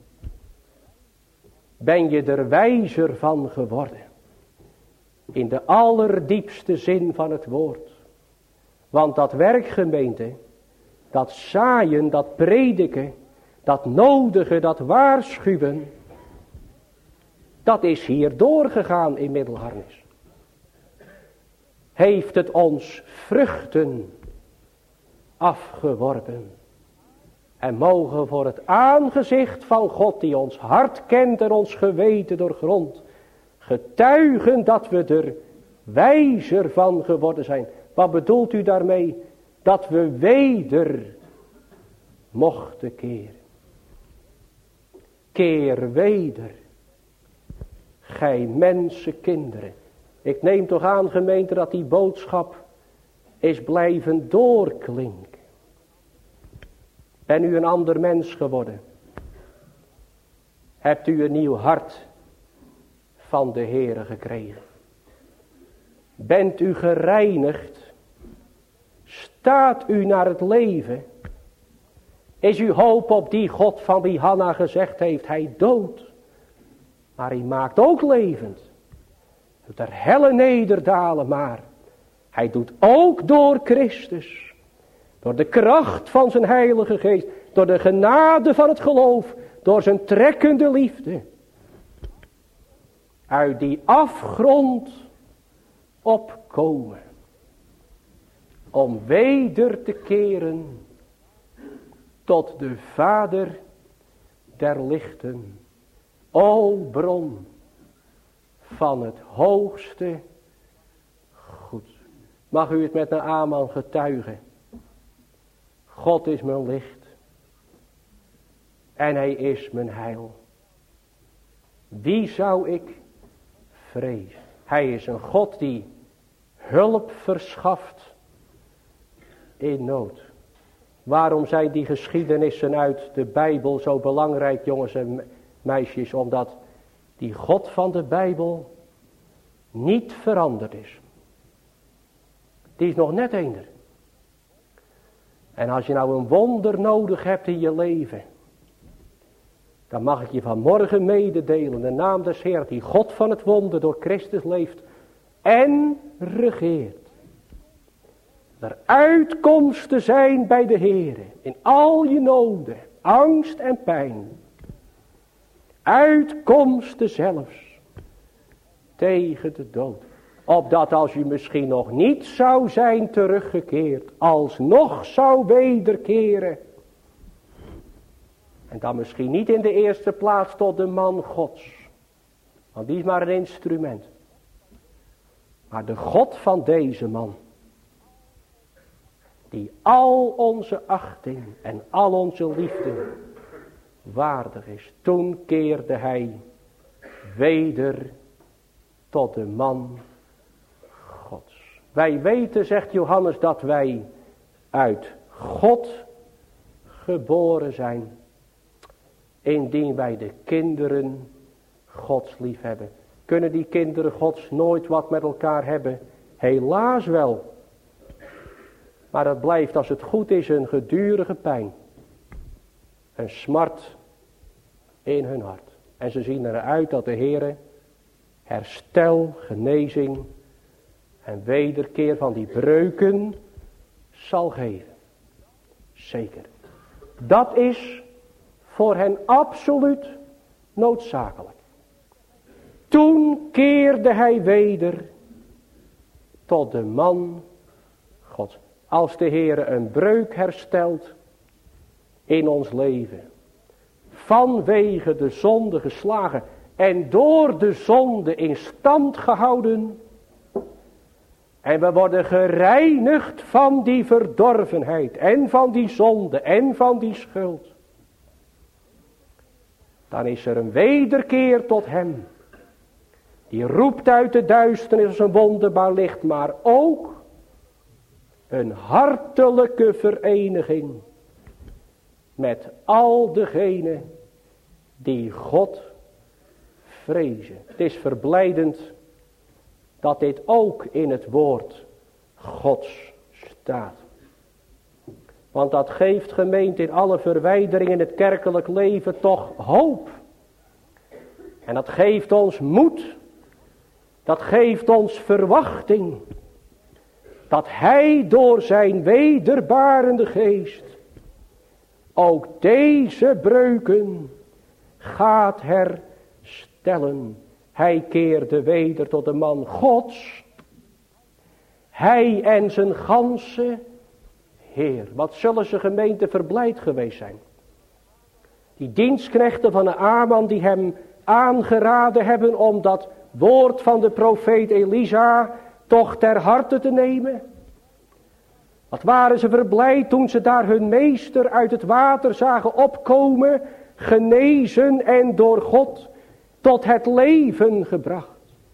Ben je er wijzer van geworden? In de allerdiepste zin van het woord. Want dat werkgemeente, dat zaaien, dat prediken, dat nodigen, dat waarschuwen, dat is hier doorgegaan in Middelharnis. Heeft het ons vruchten afgeworpen. En mogen voor het aangezicht van God, die ons hart kent en ons geweten doorgrondt, getuigen dat we er wijzer van geworden zijn. Wat bedoelt u daarmee? Dat we weder mochten keren. Keer weder, gij mensenkinderen. Ik neem toch aan, gemeente, dat die boodschap is blijven doorklinken. Ben u een ander mens geworden? Hebt u een nieuw hart van de Heere gekregen? Bent u gereinigd? Staat u naar het leven? Is uw hoop op die God van wie Hanna gezegd heeft, hij doodt, maar hij maakt ook levend. Doet er helle nederdalen maar. Hij doet ook door Christus, door de kracht van zijn heilige geest, door de genade van het geloof, door zijn trekkende liefde, uit die afgrond opkomen, om weder te keren tot de Vader der lichten, o bron van het hoogste goed. Mag u het met een amen getuigen? God is mijn licht en hij is mijn heil. Wie zou ik vrezen? Hij is een God die hulp verschaft in nood. Waarom zijn die geschiedenissen uit de Bijbel zo belangrijk, jongens en meisjes? Omdat die God van de Bijbel niet veranderd is. Die is nog net eender. En als je nou een wonder nodig hebt in je leven, dan mag ik je vanmorgen mededelen, de naam des Heeren, die God van het wonder door Christus leeft en regeert. Er uitkomsten zijn bij de Heere in al je noden, angst en pijn. Uitkomsten zelfs tegen de dood. Opdat als je misschien nog niet zou zijn teruggekeerd, alsnog zou wederkeren. En dan misschien niet in de eerste plaats tot de man Gods. Want die is maar een instrument. Maar de God van deze man. Die al onze achting en al onze liefde waardig is. Toen keerde hij weder tot de man Gods. Wij weten, zegt Johannes, dat wij uit God geboren zijn. Indien wij de kinderen Gods lief hebben. Kunnen die kinderen Gods nooit wat met elkaar hebben? Helaas wel. Maar dat blijft, als het goed is, een gedurige pijn. Een smart in hun hart. En ze zien eruit dat de Heere herstel, genezing en wederkeer van die breuken zal geven. Zeker. Dat is voor hen absoluut noodzakelijk. Toen keerde hij weder tot de man Gods. Als de Heere een breuk herstelt in ons leven, vanwege de zonde geslagen en door de zonde in stand gehouden, En we worden gereinigd van die verdorvenheid en van die zonde en van die schuld. Dan is er een wederkeer tot hem. Die roept uit de duisternis als een wonderbaar licht, maar ook een hartelijke vereniging met al degenen die God vrezen. Het is verblijdend dat dit ook in het woord Gods staat. Want dat geeft, gemeente, in alle verwijdering in het kerkelijk leven toch hoop. En dat geeft ons moed. Dat geeft ons verwachting. Dat hij door zijn wederbarende geest ook deze breuken gaat herstellen. Hij keerde weder tot de man Gods. Hij en zijn ganse Heer. Wat zullen ze, gemeente, verblijd geweest zijn. Die dienstknechten van de Aman die hem aangeraden hebben om dat woord van de profeet Elisa toch ter harte te nemen. Wat waren ze verblijd toen ze daar hun meester uit het water zagen opkomen, genezen en door God tot het leven gebracht.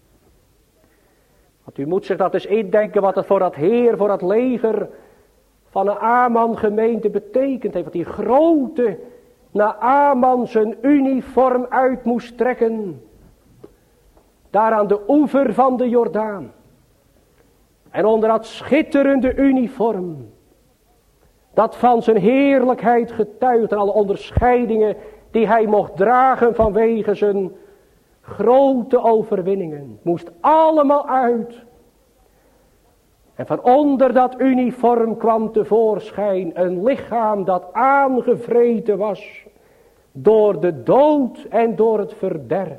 Want u moet zich dat eens indenken wat het voor dat heer, voor dat leger van een Aman gemeente betekent heeft. Dat die grote naar Aman zijn uniform uit moest trekken. Daar aan de oever van de Jordaan. En onder dat schitterende uniform. Dat van zijn heerlijkheid getuigt en alle onderscheidingen die hij mocht dragen vanwege zijn grote overwinningen. Moest allemaal uit. En van onder dat uniform kwam tevoorschijn een lichaam dat aangevreten was door de dood en door het verderf.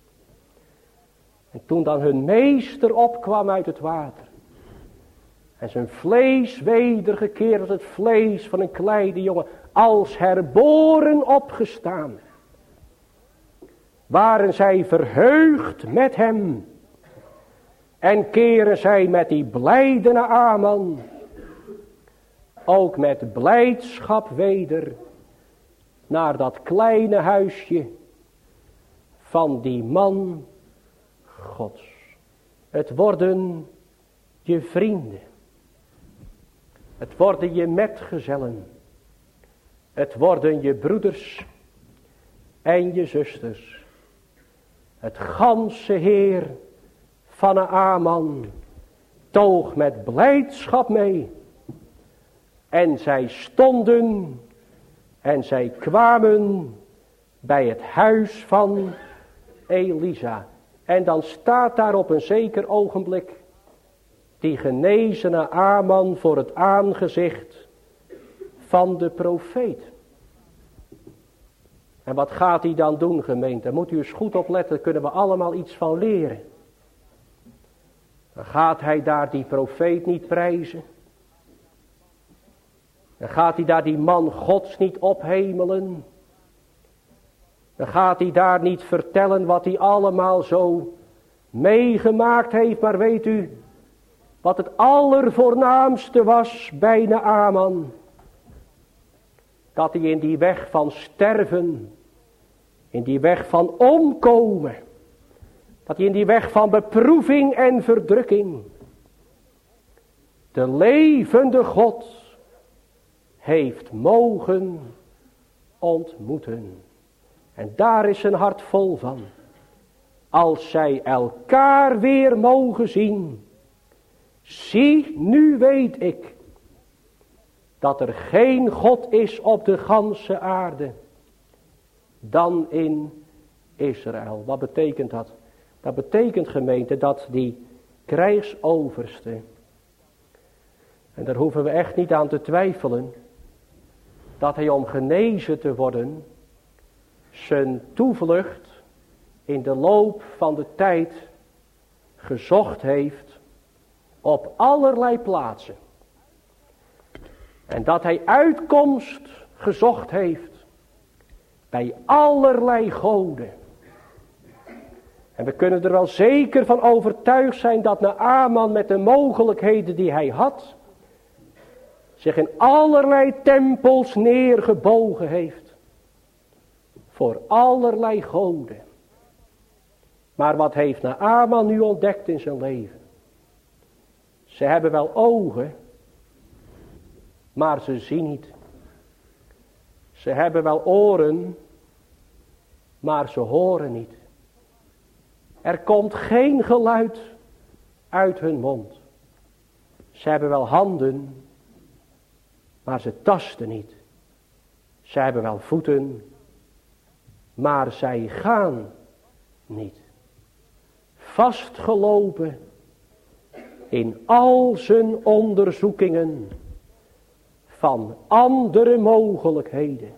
En toen dan hun meester opkwam uit het water en zijn vlees wedergekeerd als het vlees van een kleine jongen, als herboren opgestaan, waren zij verheugd met hem. En keren zij met die blijde naar Aman, ook met blijdschap weder, naar dat kleine huisje van die man Gods. Het worden je vrienden. Het worden je metgezellen. Het worden je broeders en je zusters. Het ganse Heer van een Aman toog met blijdschap mee. En zij stonden en zij kwamen bij het huis van Elisa. En dan staat daar op een zeker ogenblik die genezene Aman voor het aangezicht van de profeet. En wat gaat hij dan doen, gemeente? Daar moet u eens goed op letten, daar kunnen we allemaal iets van leren. Dan gaat hij daar die profeet niet prijzen. Dan gaat hij daar die man Gods niet ophemelen. Dan gaat hij daar niet vertellen wat hij allemaal zo meegemaakt heeft. Maar weet u wat het allervoornaamste was bij Naaman? Dat hij in die weg van sterven, in die weg van omkomen, dat hij in die weg van beproeving en verdrukking de levende God heeft mogen ontmoeten. En daar is zijn hart vol van. Als zij elkaar weer mogen zien. Zie, nu weet ik dat er geen God is op de ganse aarde dan in Israël. Wat betekent dat? Dat betekent, gemeente, dat die krijgsoverste, en daar hoeven we echt niet aan te twijfelen, dat hij om genezen te worden zijn toevlucht in de loop van de tijd gezocht heeft op allerlei plaatsen. En dat hij uitkomst gezocht heeft bij allerlei goden. En we kunnen er wel zeker van overtuigd zijn dat Naaman met de mogelijkheden die hij had, zich in allerlei tempels neergebogen heeft. Voor allerlei goden. Maar wat heeft Naaman nu ontdekt in zijn leven? Ze hebben wel ogen, maar ze zien niet. Ze hebben wel oren, maar ze horen niet. Er komt geen geluid uit hun mond. Ze hebben wel handen, maar ze tasten niet. Ze hebben wel voeten, maar zij gaan niet. Vastgelopen in al zijn onderzoekingen van andere mogelijkheden.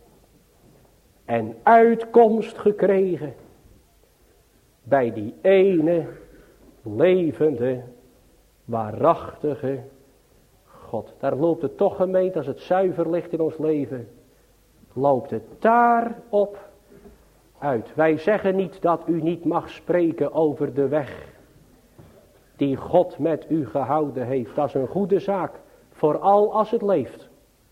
En uitkomst gekregen bij die ene levende, waarachtige God. Daar loopt het toch, gemeente, als het zuiver ligt in ons leven, loopt het daarop uit. Wij zeggen niet dat u niet mag spreken over de weg die God met u gehouden heeft. Dat is een goede zaak, vooral als het leeft.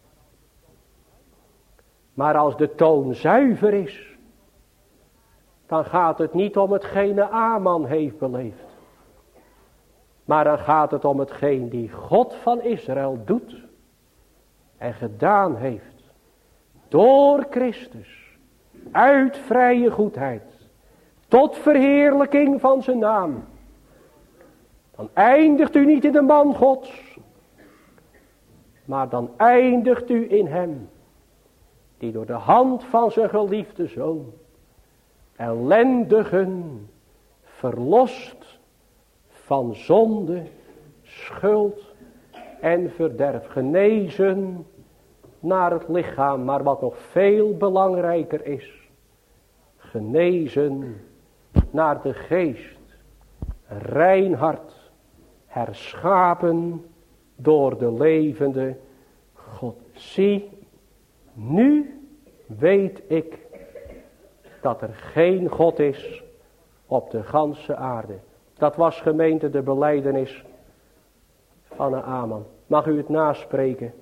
Maar als de toon zuiver is, dan gaat het niet om hetgeen Naaman heeft beleefd. Maar dan gaat het om hetgeen die God van Israël doet en gedaan heeft. Door Christus, uit vrije goedheid, tot verheerlijking van zijn naam. Dan eindigt u niet in de man Gods, maar dan eindigt u in hem, die door de hand van zijn geliefde Zoon ellendigen verlost van zonde, schuld en verderf, genezen naar het lichaam, maar wat nog veel belangrijker is, genezen naar de geest, rein hart, herschapen door de levende God. Zie, nu weet ik dat er geen God is op de ganse aarde. Dat was, gemeente, de belijdenis van Naaman. Mag u het naspreken?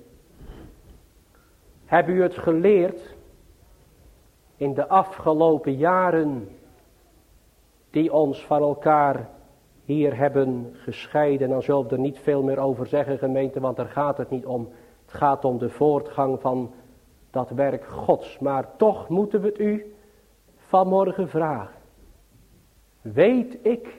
Heb u het geleerd in de afgelopen jaren die ons van elkaar hier hebben gescheiden? Dan zullen we er niet veel meer over zeggen, gemeente, want daar gaat het niet om. Het gaat om de voortgang van dat werk Gods. Maar toch moeten we het u vanmorgen vragen. Weet ik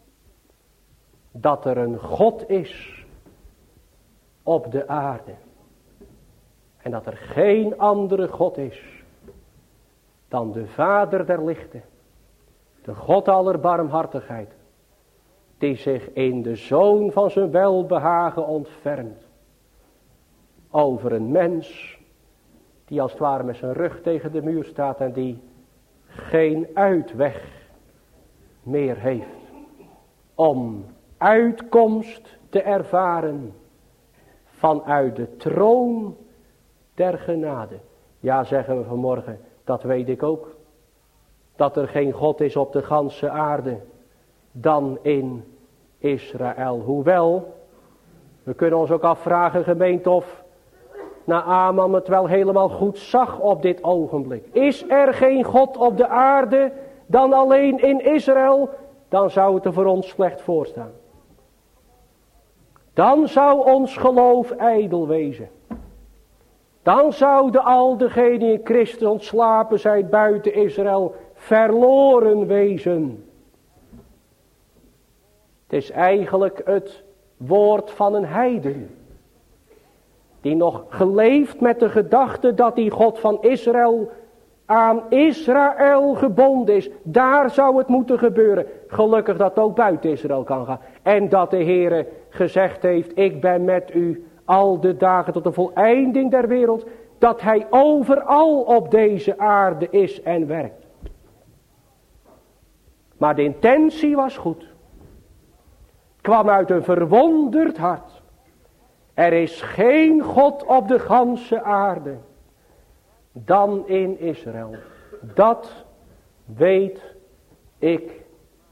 dat er een God is op de aarde? En dat er geen andere God is dan de Vader der lichten, de God aller barmhartigheid, die zich in de Zoon van zijn welbehagen ontfermt over een mens die als het ware met zijn rug tegen de muur staat en die geen uitweg meer heeft om uitkomst te ervaren vanuit de troon der genade. Ja, zeggen we vanmorgen, dat weet ik ook. Dat er geen God is op de ganse aarde dan in Israël. Hoewel, we kunnen ons ook afvragen, gemeente, of Naaman het wel helemaal goed zag op dit ogenblik. Is er geen God op de aarde dan alleen in Israël? Dan zou het er voor ons slecht voor staan. Dan zou ons geloof ijdel wezen. Dan zouden al degenen die in Christus ontslapen zijn buiten Israël verloren wezen. Het is eigenlijk het woord van een heiden, die nog geleefd met de gedachte dat die God van Israël aan Israël gebonden is. Daar zou het moeten gebeuren. Gelukkig dat het ook buiten Israël kan gaan. En dat de Heere gezegd heeft, ik ben met u al de dagen tot de voleinding der wereld. Dat hij overal op deze aarde is en werkt. Maar de intentie was goed. Het kwam uit een verwonderd hart. Er is geen God op de ganse aarde dan in Israël. Dat weet ik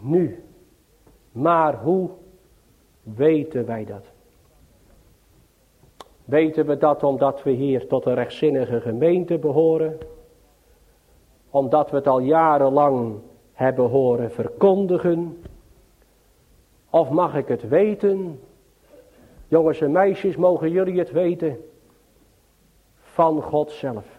nu. Maar hoe weten wij dat? Weten we dat omdat we hier tot een rechtzinnige gemeente behoren? Omdat we het al jarenlang hebben horen verkondigen? Of mag ik het weten? Jongens en meisjes, mogen jullie het weten? Van God zelf.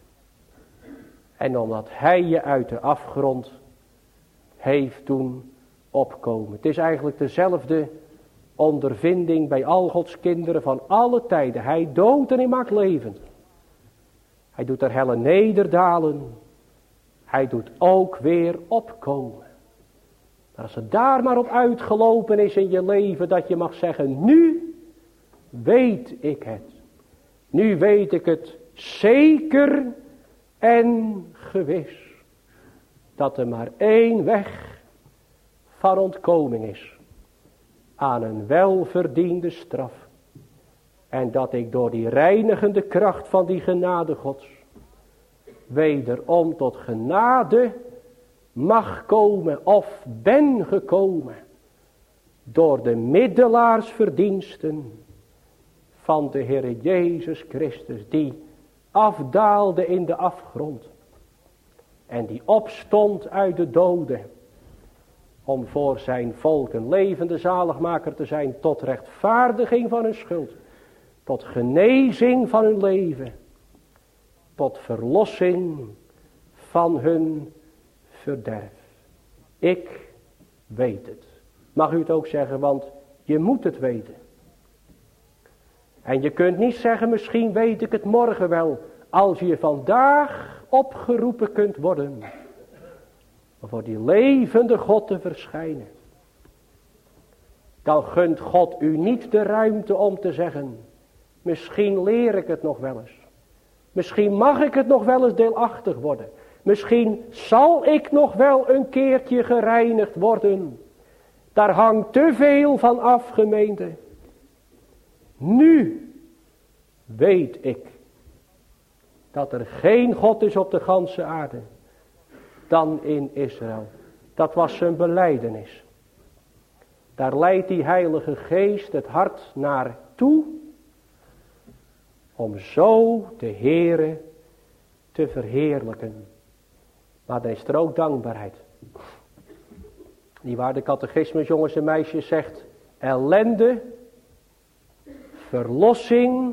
En omdat hij je uit de afgrond heeft doen opkomen. Het is eigenlijk dezelfde ondervinding bij al Gods kinderen van alle tijden. Hij doodt en hij maakt levend. Hij doet er helle nederdalen. Hij doet ook weer opkomen. Maar als het daar maar op uitgelopen is in je leven, dat je mag zeggen, nu weet ik het. Nu weet ik het zeker en gewis. Dat er maar één weg van ontkoming is. Aan een welverdiende straf. En dat ik door die reinigende kracht van die genade Gods. Wederom tot genade mag komen of ben gekomen. Door de middelaarsverdiensten van de Heer Jezus Christus. Die afdaalde in de afgrond. En die opstond uit de doden. Om voor zijn volk een levende zaligmaker te zijn. Tot rechtvaardiging van hun schuld. Tot genezing van hun leven. Tot verlossing van hun verderf. Ik weet het. Mag u het ook zeggen, want je moet het weten. En je kunt niet zeggen, misschien weet ik het morgen wel. Als je vandaag opgeroepen kunt worden. Om voor die levende God te verschijnen. Dan gunt God u niet de ruimte om te zeggen. Misschien leer ik het nog wel eens. Misschien mag ik het nog wel eens deelachtig worden. Misschien zal ik nog wel een keertje gereinigd worden. Daar hangt te veel van af, gemeente. Nu weet ik dat er geen God is op de ganse aarde dan in Israël. Dat was zijn belijdenis. Daar leidt die Heilige Geest het hart naartoe om zo de Heere te verheerlijken. Maar dan is er ook dankbaarheid. Die waar de catechismus, jongens en meisjes, zegt ellende, verlossing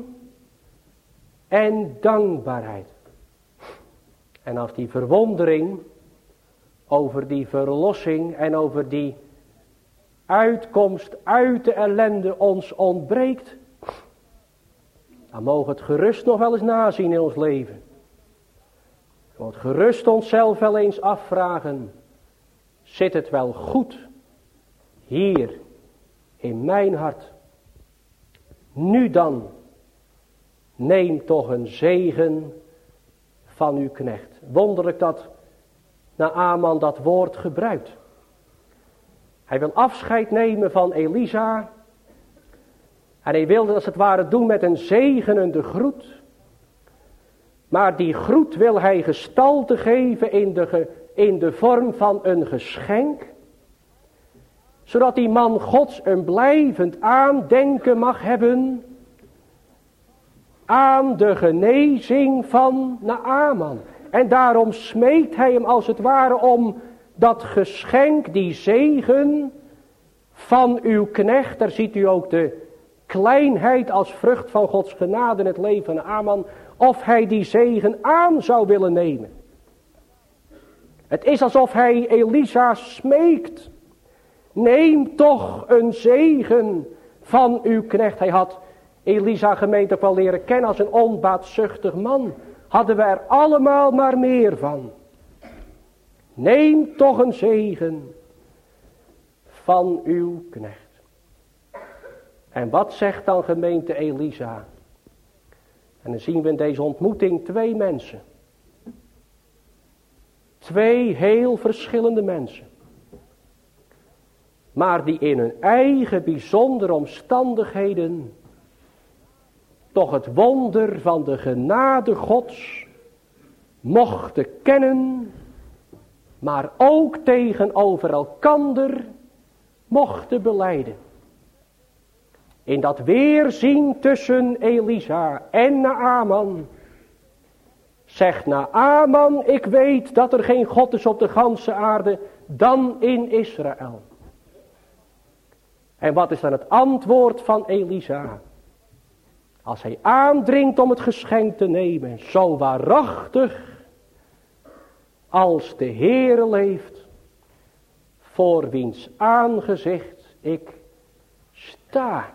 en dankbaarheid. En als die verwondering over die verlossing en over die uitkomst uit de ellende ons ontbreekt, dan mogen we het gerust nog wel eens nazien in ons leven. We mogen gerust onszelf wel eens afvragen, zit het wel goed hier in mijn hart? Nu dan, neem toch een zegen van uw knecht. Wonderlijk dat Naaman dat woord gebruikt. Hij wil afscheid nemen van Elisa. En hij wilde als het ware doen met een zegenende groet. Maar die groet wil hij gestalte geven in de, ge, in de vorm van een geschenk. Zodat die man Gods een blijvend aandenken mag hebben aan de genezing van Naaman. En daarom smeekt hij hem als het ware om dat geschenk, die zegen van uw knecht. Daar ziet u ook de kleinheid als vrucht van Gods genade in het leven van Naaman. Of hij die zegen aan zou willen nemen. Het is alsof hij Elisa smeekt. Neem toch een zegen van uw knecht. Hij had Elisa gemeente ook wel leren kennen als een onbaatzuchtig man. Hadden we er allemaal maar meer van. Neem toch een zegen van uw knecht. En wat zegt dan gemeente Elisa? En dan zien we in deze ontmoeting twee mensen. Twee heel verschillende mensen. Maar die in hun eigen bijzondere omstandigheden toch het wonder van de genade Gods mochten kennen, maar ook tegenover elkander mochten belijden. In dat weerzien tussen Elisa en Naaman, zegt Naaman, ik weet dat er geen God is op de ganse aarde dan in Israël. En wat is dan het antwoord van Elisa? Als hij aandringt om het geschenk te nemen, zo waarachtig als de Heere leeft, voor wiens aangezicht ik sta.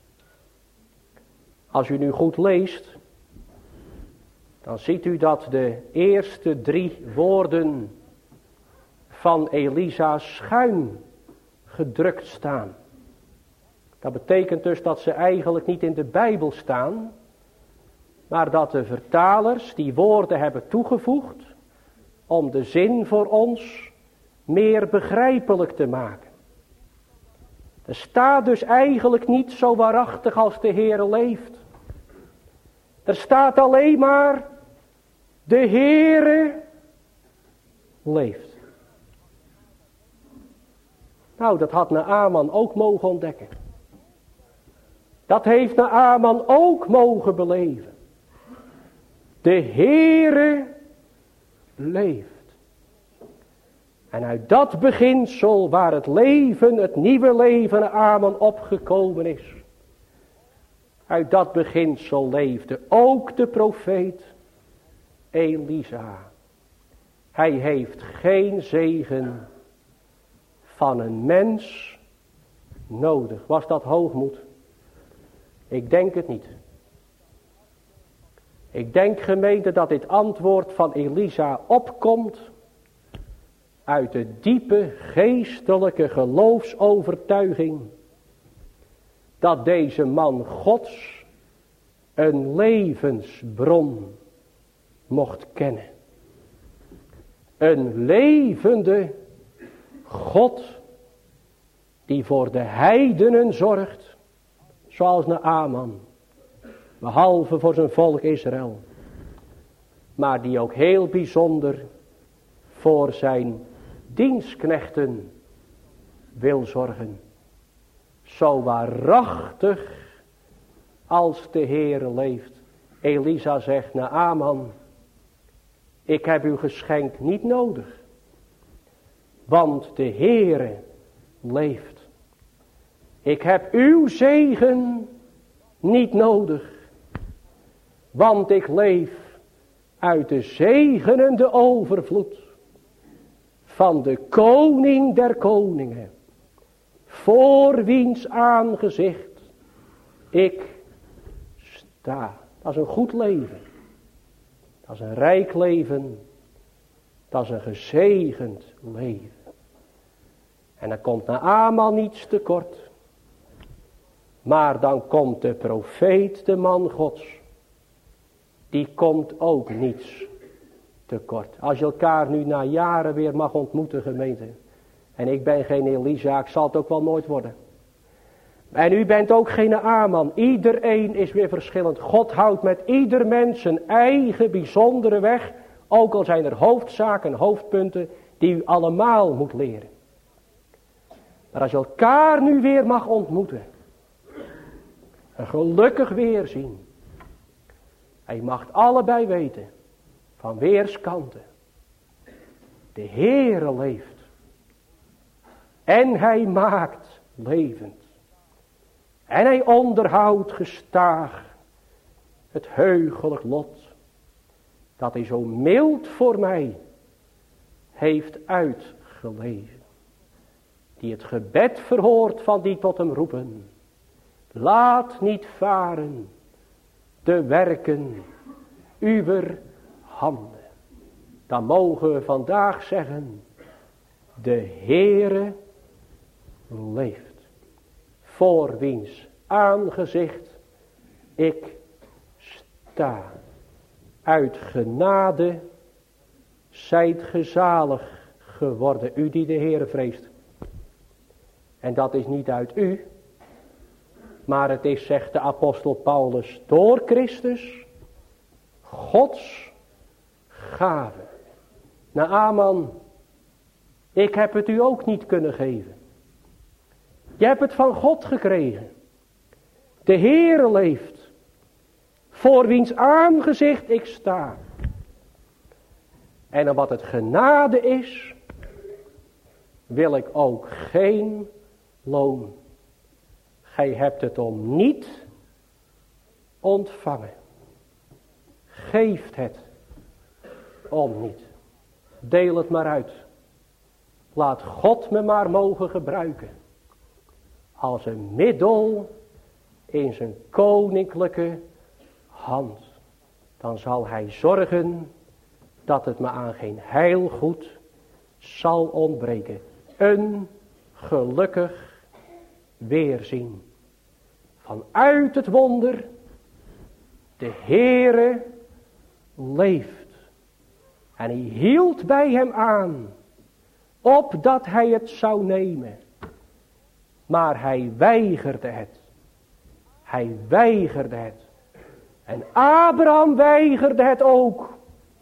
Als u nu goed leest, dan ziet u dat de eerste drie woorden van Elisa schuin gedrukt staan. Dat betekent dus dat ze eigenlijk niet in de Bijbel staan, maar dat de vertalers die woorden hebben toegevoegd om de zin voor ons meer begrijpelijk te maken. Er staat dus eigenlijk niet zo waarachtig als de Heere leeft. Er staat alleen maar de Heere leeft. Nou, dat had Naaman ook mogen ontdekken. Dat heeft Naaman ook mogen beleven. De Heere leeft. En uit dat beginsel waar het leven, het nieuwe leven Naaman opgekomen is. Uit dat beginsel leefde ook de profeet Elisa. Hij heeft geen zegen van een mens nodig. Was dat hoogmoed? Ik denk het niet. Ik denk, gemeente, dat dit antwoord van Elisa opkomt uit de diepe geestelijke geloofsovertuiging dat deze man Gods een levensbron mocht kennen. Een levende God die voor de heidenen zorgt, zoals Naaman, behalve voor zijn volk Israël, maar die ook heel bijzonder voor zijn dienstknechten wil zorgen. Zo waarachtig als de Heere leeft. Elisa zegt, Naaman, ik heb uw geschenk niet nodig, want de Heere leeft. Ik heb uw zegen niet nodig, want ik leef uit de zegenende overvloed van de koning der koningen, voor wiens aangezicht ik sta. Dat is een goed leven. Dat is een rijk leven. Dat is een gezegend leven. En dan komt Naaman niets tekort. Maar dan komt de profeet, de man Gods. Die komt ook niets tekort. Als je elkaar nu na jaren weer mag ontmoeten, gemeente. En ik ben geen Elisa, ik zal het ook wel nooit worden. En u bent ook geen Naaman. Iedereen is weer verschillend. God houdt met ieder mens zijn eigen bijzondere weg. Ook al zijn er hoofdzaken, hoofdpunten die u allemaal moet leren. Maar als je elkaar nu weer mag ontmoeten. Een gelukkig weerzien. En je mag allebei weten. Van weerskanten. De Heere leeft. En hij maakt levend. En hij onderhoudt gestaag het heugelijk lot. Dat hij zo mild voor mij heeft uitgelezen. Die het gebed verhoort van die tot hem roepen. Laat niet varen de werken uwer handen. Dan mogen we vandaag zeggen. De Heere leeft. Voor wiens aangezicht ik sta. Uit genade zijt gezalig geworden. U die de Heere vreest. En dat is niet uit u. Maar het is, zegt de apostel Paulus, door Christus. Gods gave. Naaman, Ik heb het u ook niet kunnen geven. Je hebt het van God gekregen. De Heere leeft, voor wiens aangezicht ik sta. En omdat het genade is, wil ik ook geen loon. Gij hebt het om niet ontvangen. Geeft het om niet. Deel het maar uit. Laat God me maar mogen gebruiken. Als een middel in zijn koninklijke hand. Dan zal hij zorgen dat het me aan geen heilgoed zal ontbreken. Een gelukkig weerzien. Vanuit het wonder. De Heere leeft. En hij hield bij hem aan. Opdat hij het zou nemen. Maar hij weigerde het. Hij weigerde het. En Abraham weigerde het ook.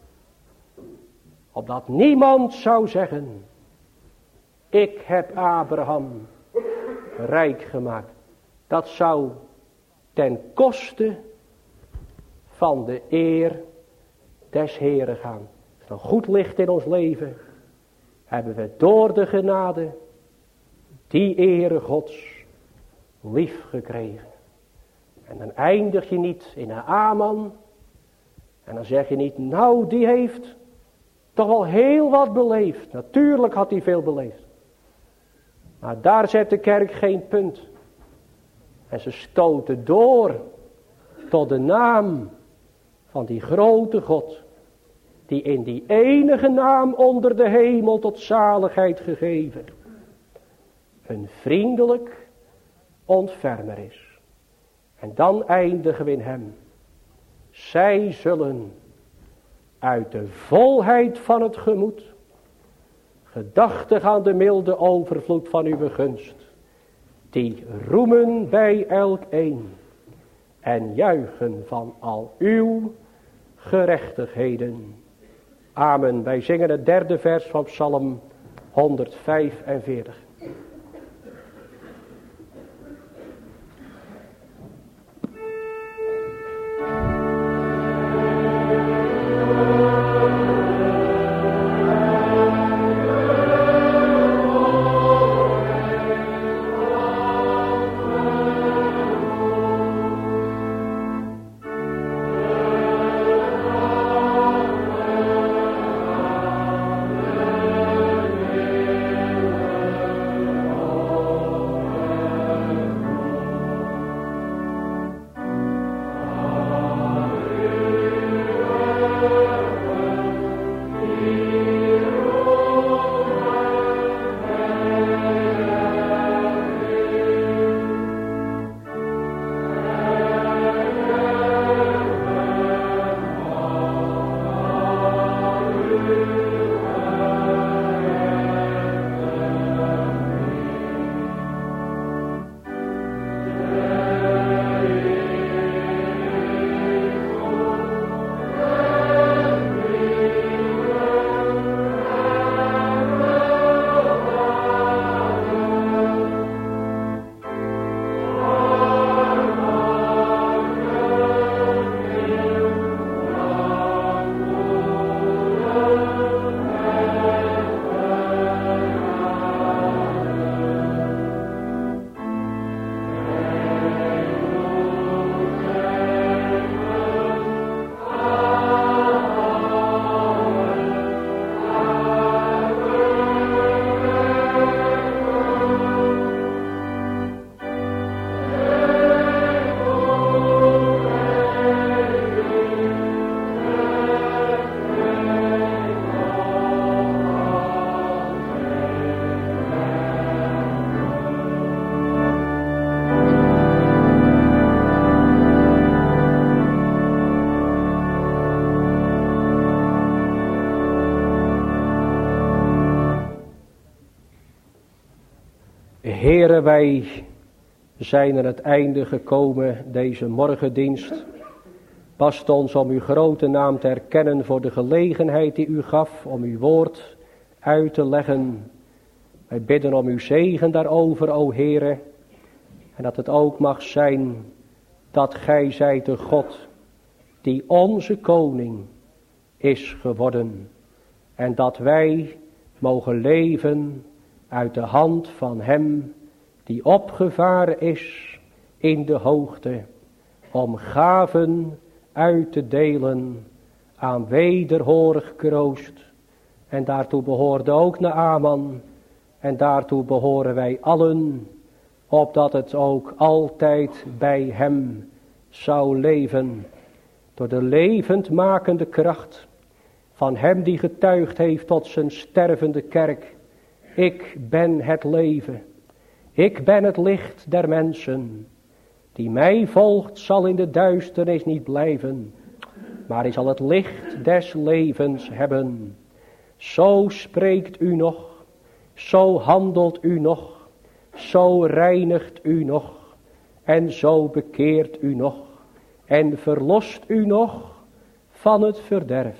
Opdat niemand zou zeggen. Ik heb Abraham rijk gemaakt. Dat zou ten koste van de eer des Heeren gaan. Als er een goed licht in ons leven, hebben we door de genade die ere Gods lief gekregen. En dan eindig je niet in een amen. En dan zeg je niet, nou die heeft toch wel heel wat beleefd. Natuurlijk had hij veel beleefd. Maar daar zet de kerk geen punt. En ze stoten door tot de naam van die grote God. Die in die enige naam onder de hemel tot zaligheid gegeven. Een vriendelijk ontfermer is. En dan eindigen we in hem. Zij zullen uit de volheid van het gemoed, gedachtig aan de milde overvloed van uw gunst, die roemen bij elk een en juichen van al uw gerechtigheden. Amen. Wij zingen het derde vers van Psalm honderdvijfenveertig. Heere, wij zijn aan het einde gekomen deze morgendienst. Past ons om uw grote naam te erkennen voor de gelegenheid die u gaf om uw woord uit te leggen Wij bidden om uw zegen daarover, o Heere. En dat het ook mag zijn dat gij zijt de God die onze koning is geworden. En dat wij mogen leven uit de hand van hem die opgevaren is in de hoogte. Om gaven uit te delen aan wederhorig kroost. En daartoe behoorde ook Naaman. En daartoe behoren wij allen, opdat het ook altijd bij hem zou leven. Door de levendmakende kracht van hem die getuigd heeft tot zijn stervende kerk. Ik ben het leven. Ik ben het licht der mensen. Die mij volgt zal in de duisternis niet blijven, maar hij zal het licht des levens hebben. Zo spreekt u nog, zo handelt u nog, zo reinigt u nog, en zo bekeert u nog, en verlost u nog van het verderf.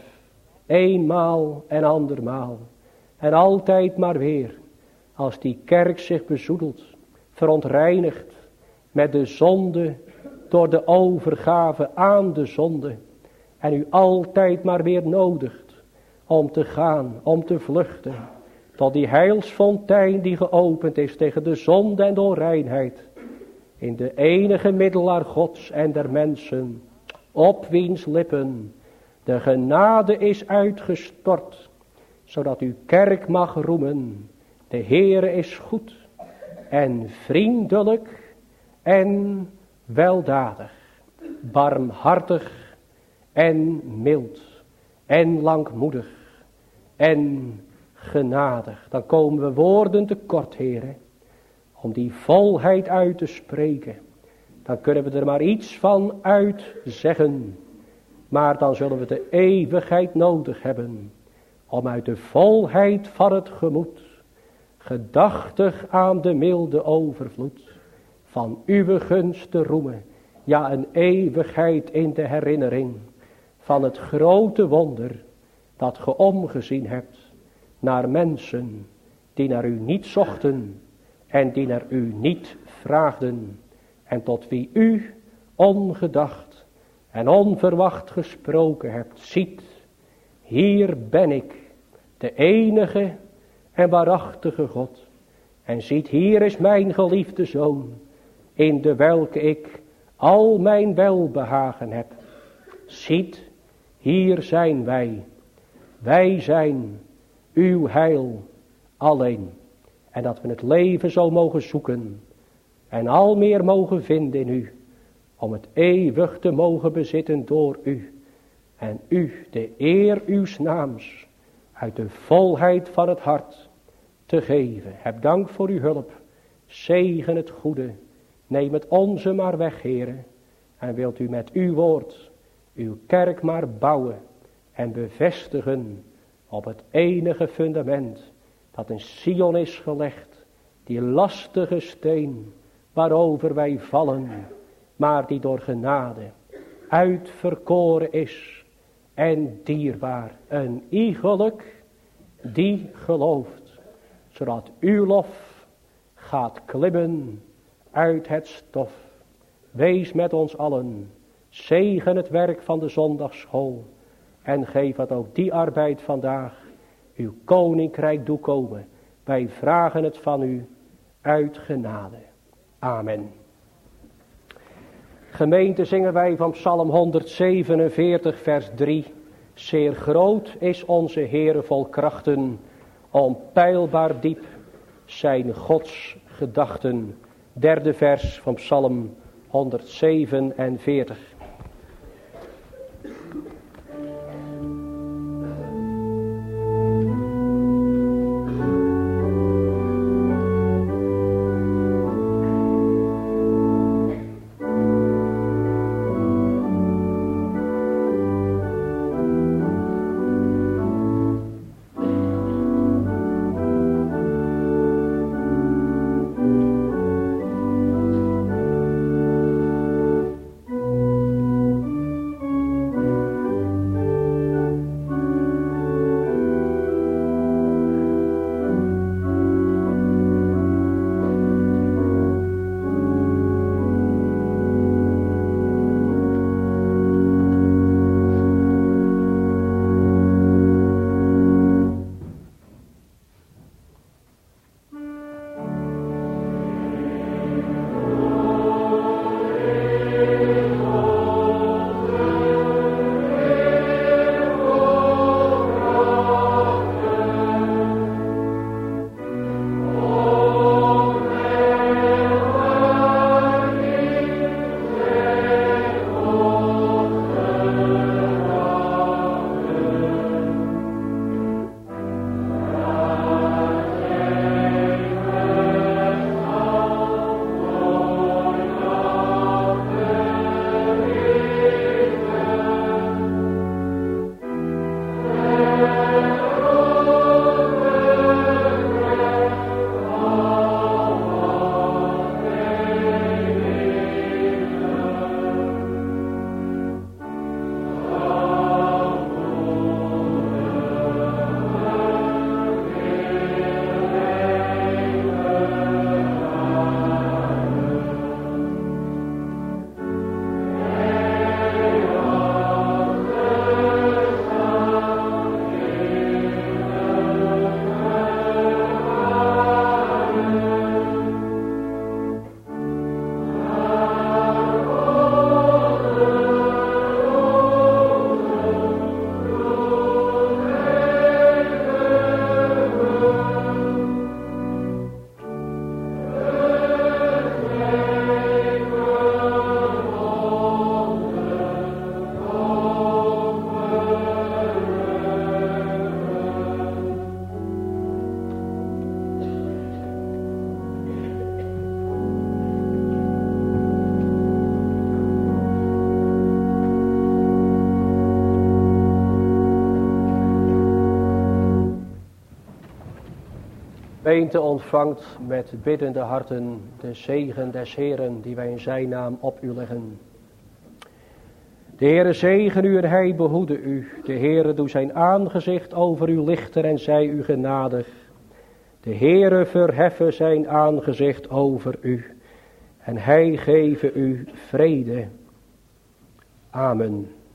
Eenmaal en andermaal, en altijd maar weer, als die kerk zich bezoedelt, verontreinigt met de zonde, door de overgave aan de zonde, en u altijd maar weer nodigt om te gaan, om te vluchten, tot die heilsfontein die geopend is tegen de zonde en de onreinheid, in de enige middelaar Gods en der mensen, op wiens lippen de genade is uitgestort, zodat uw kerk mag roemen. De Heere is goed en vriendelijk en weldadig, barmhartig en mild en langmoedig en genadig. Dan komen we woorden tekort, Heere, om die volheid uit te spreken. Dan kunnen we er maar iets van uitzeggen, maar dan zullen we de eeuwigheid nodig hebben, om uit de volheid van het gemoed, gedachtig aan de milde overvloed, van uw gunst te roemen, ja een eeuwigheid in de herinnering van het grote wonder dat ge omgezien hebt naar mensen die naar u niet zochten en die naar u niet vraagden, en tot wie u ongedacht en onverwacht gesproken hebt. Ziet, hier ben ik, de enige en waarachtige God, en ziet, hier is mijn geliefde Zoon, in de welke ik al mijn welbehagen heb. Ziet, hier zijn wij, wij zijn uw heil alleen, en dat we het leven zo mogen zoeken, en al meer mogen vinden in u, om het eeuwig te mogen bezitten door u, en u de eer uws naams uit de volheid van het hart te geven. Heb dank voor uw hulp, zegen het goede, neem het onze maar weg, Heere, en wilt u met uw woord uw kerk maar bouwen en bevestigen op het enige fundament dat in Sion is gelegd, die lastige steen waarover wij vallen, maar die door genade uitverkoren is en dierbaar. Een iegelijk die gelooft, zodat uw lof gaat klimmen uit het stof. Wees met ons allen, zegen het werk van de zondagsschool en geef dat ook die arbeid vandaag uw koninkrijk doekomen. Wij vragen het van u uit genade. Amen. Gemeente, zingen wij van Psalm honderdzevenenveertig vers drie. Zeer groot is onze Heere vol krachten, onpeilbaar diep zijn Gods gedachten. Derde vers van Psalm honderdzevenenveertig. Gemeente ontvangt met biddende harten de zegen des Heeren die wij in zijn naam op u leggen. De Heere zegen u en hij behoede u. De Heere doe zijn aangezicht over u lichten en zij u genadig. De Heere verheffen zijn aangezicht over u en hij geven u vrede. Amen.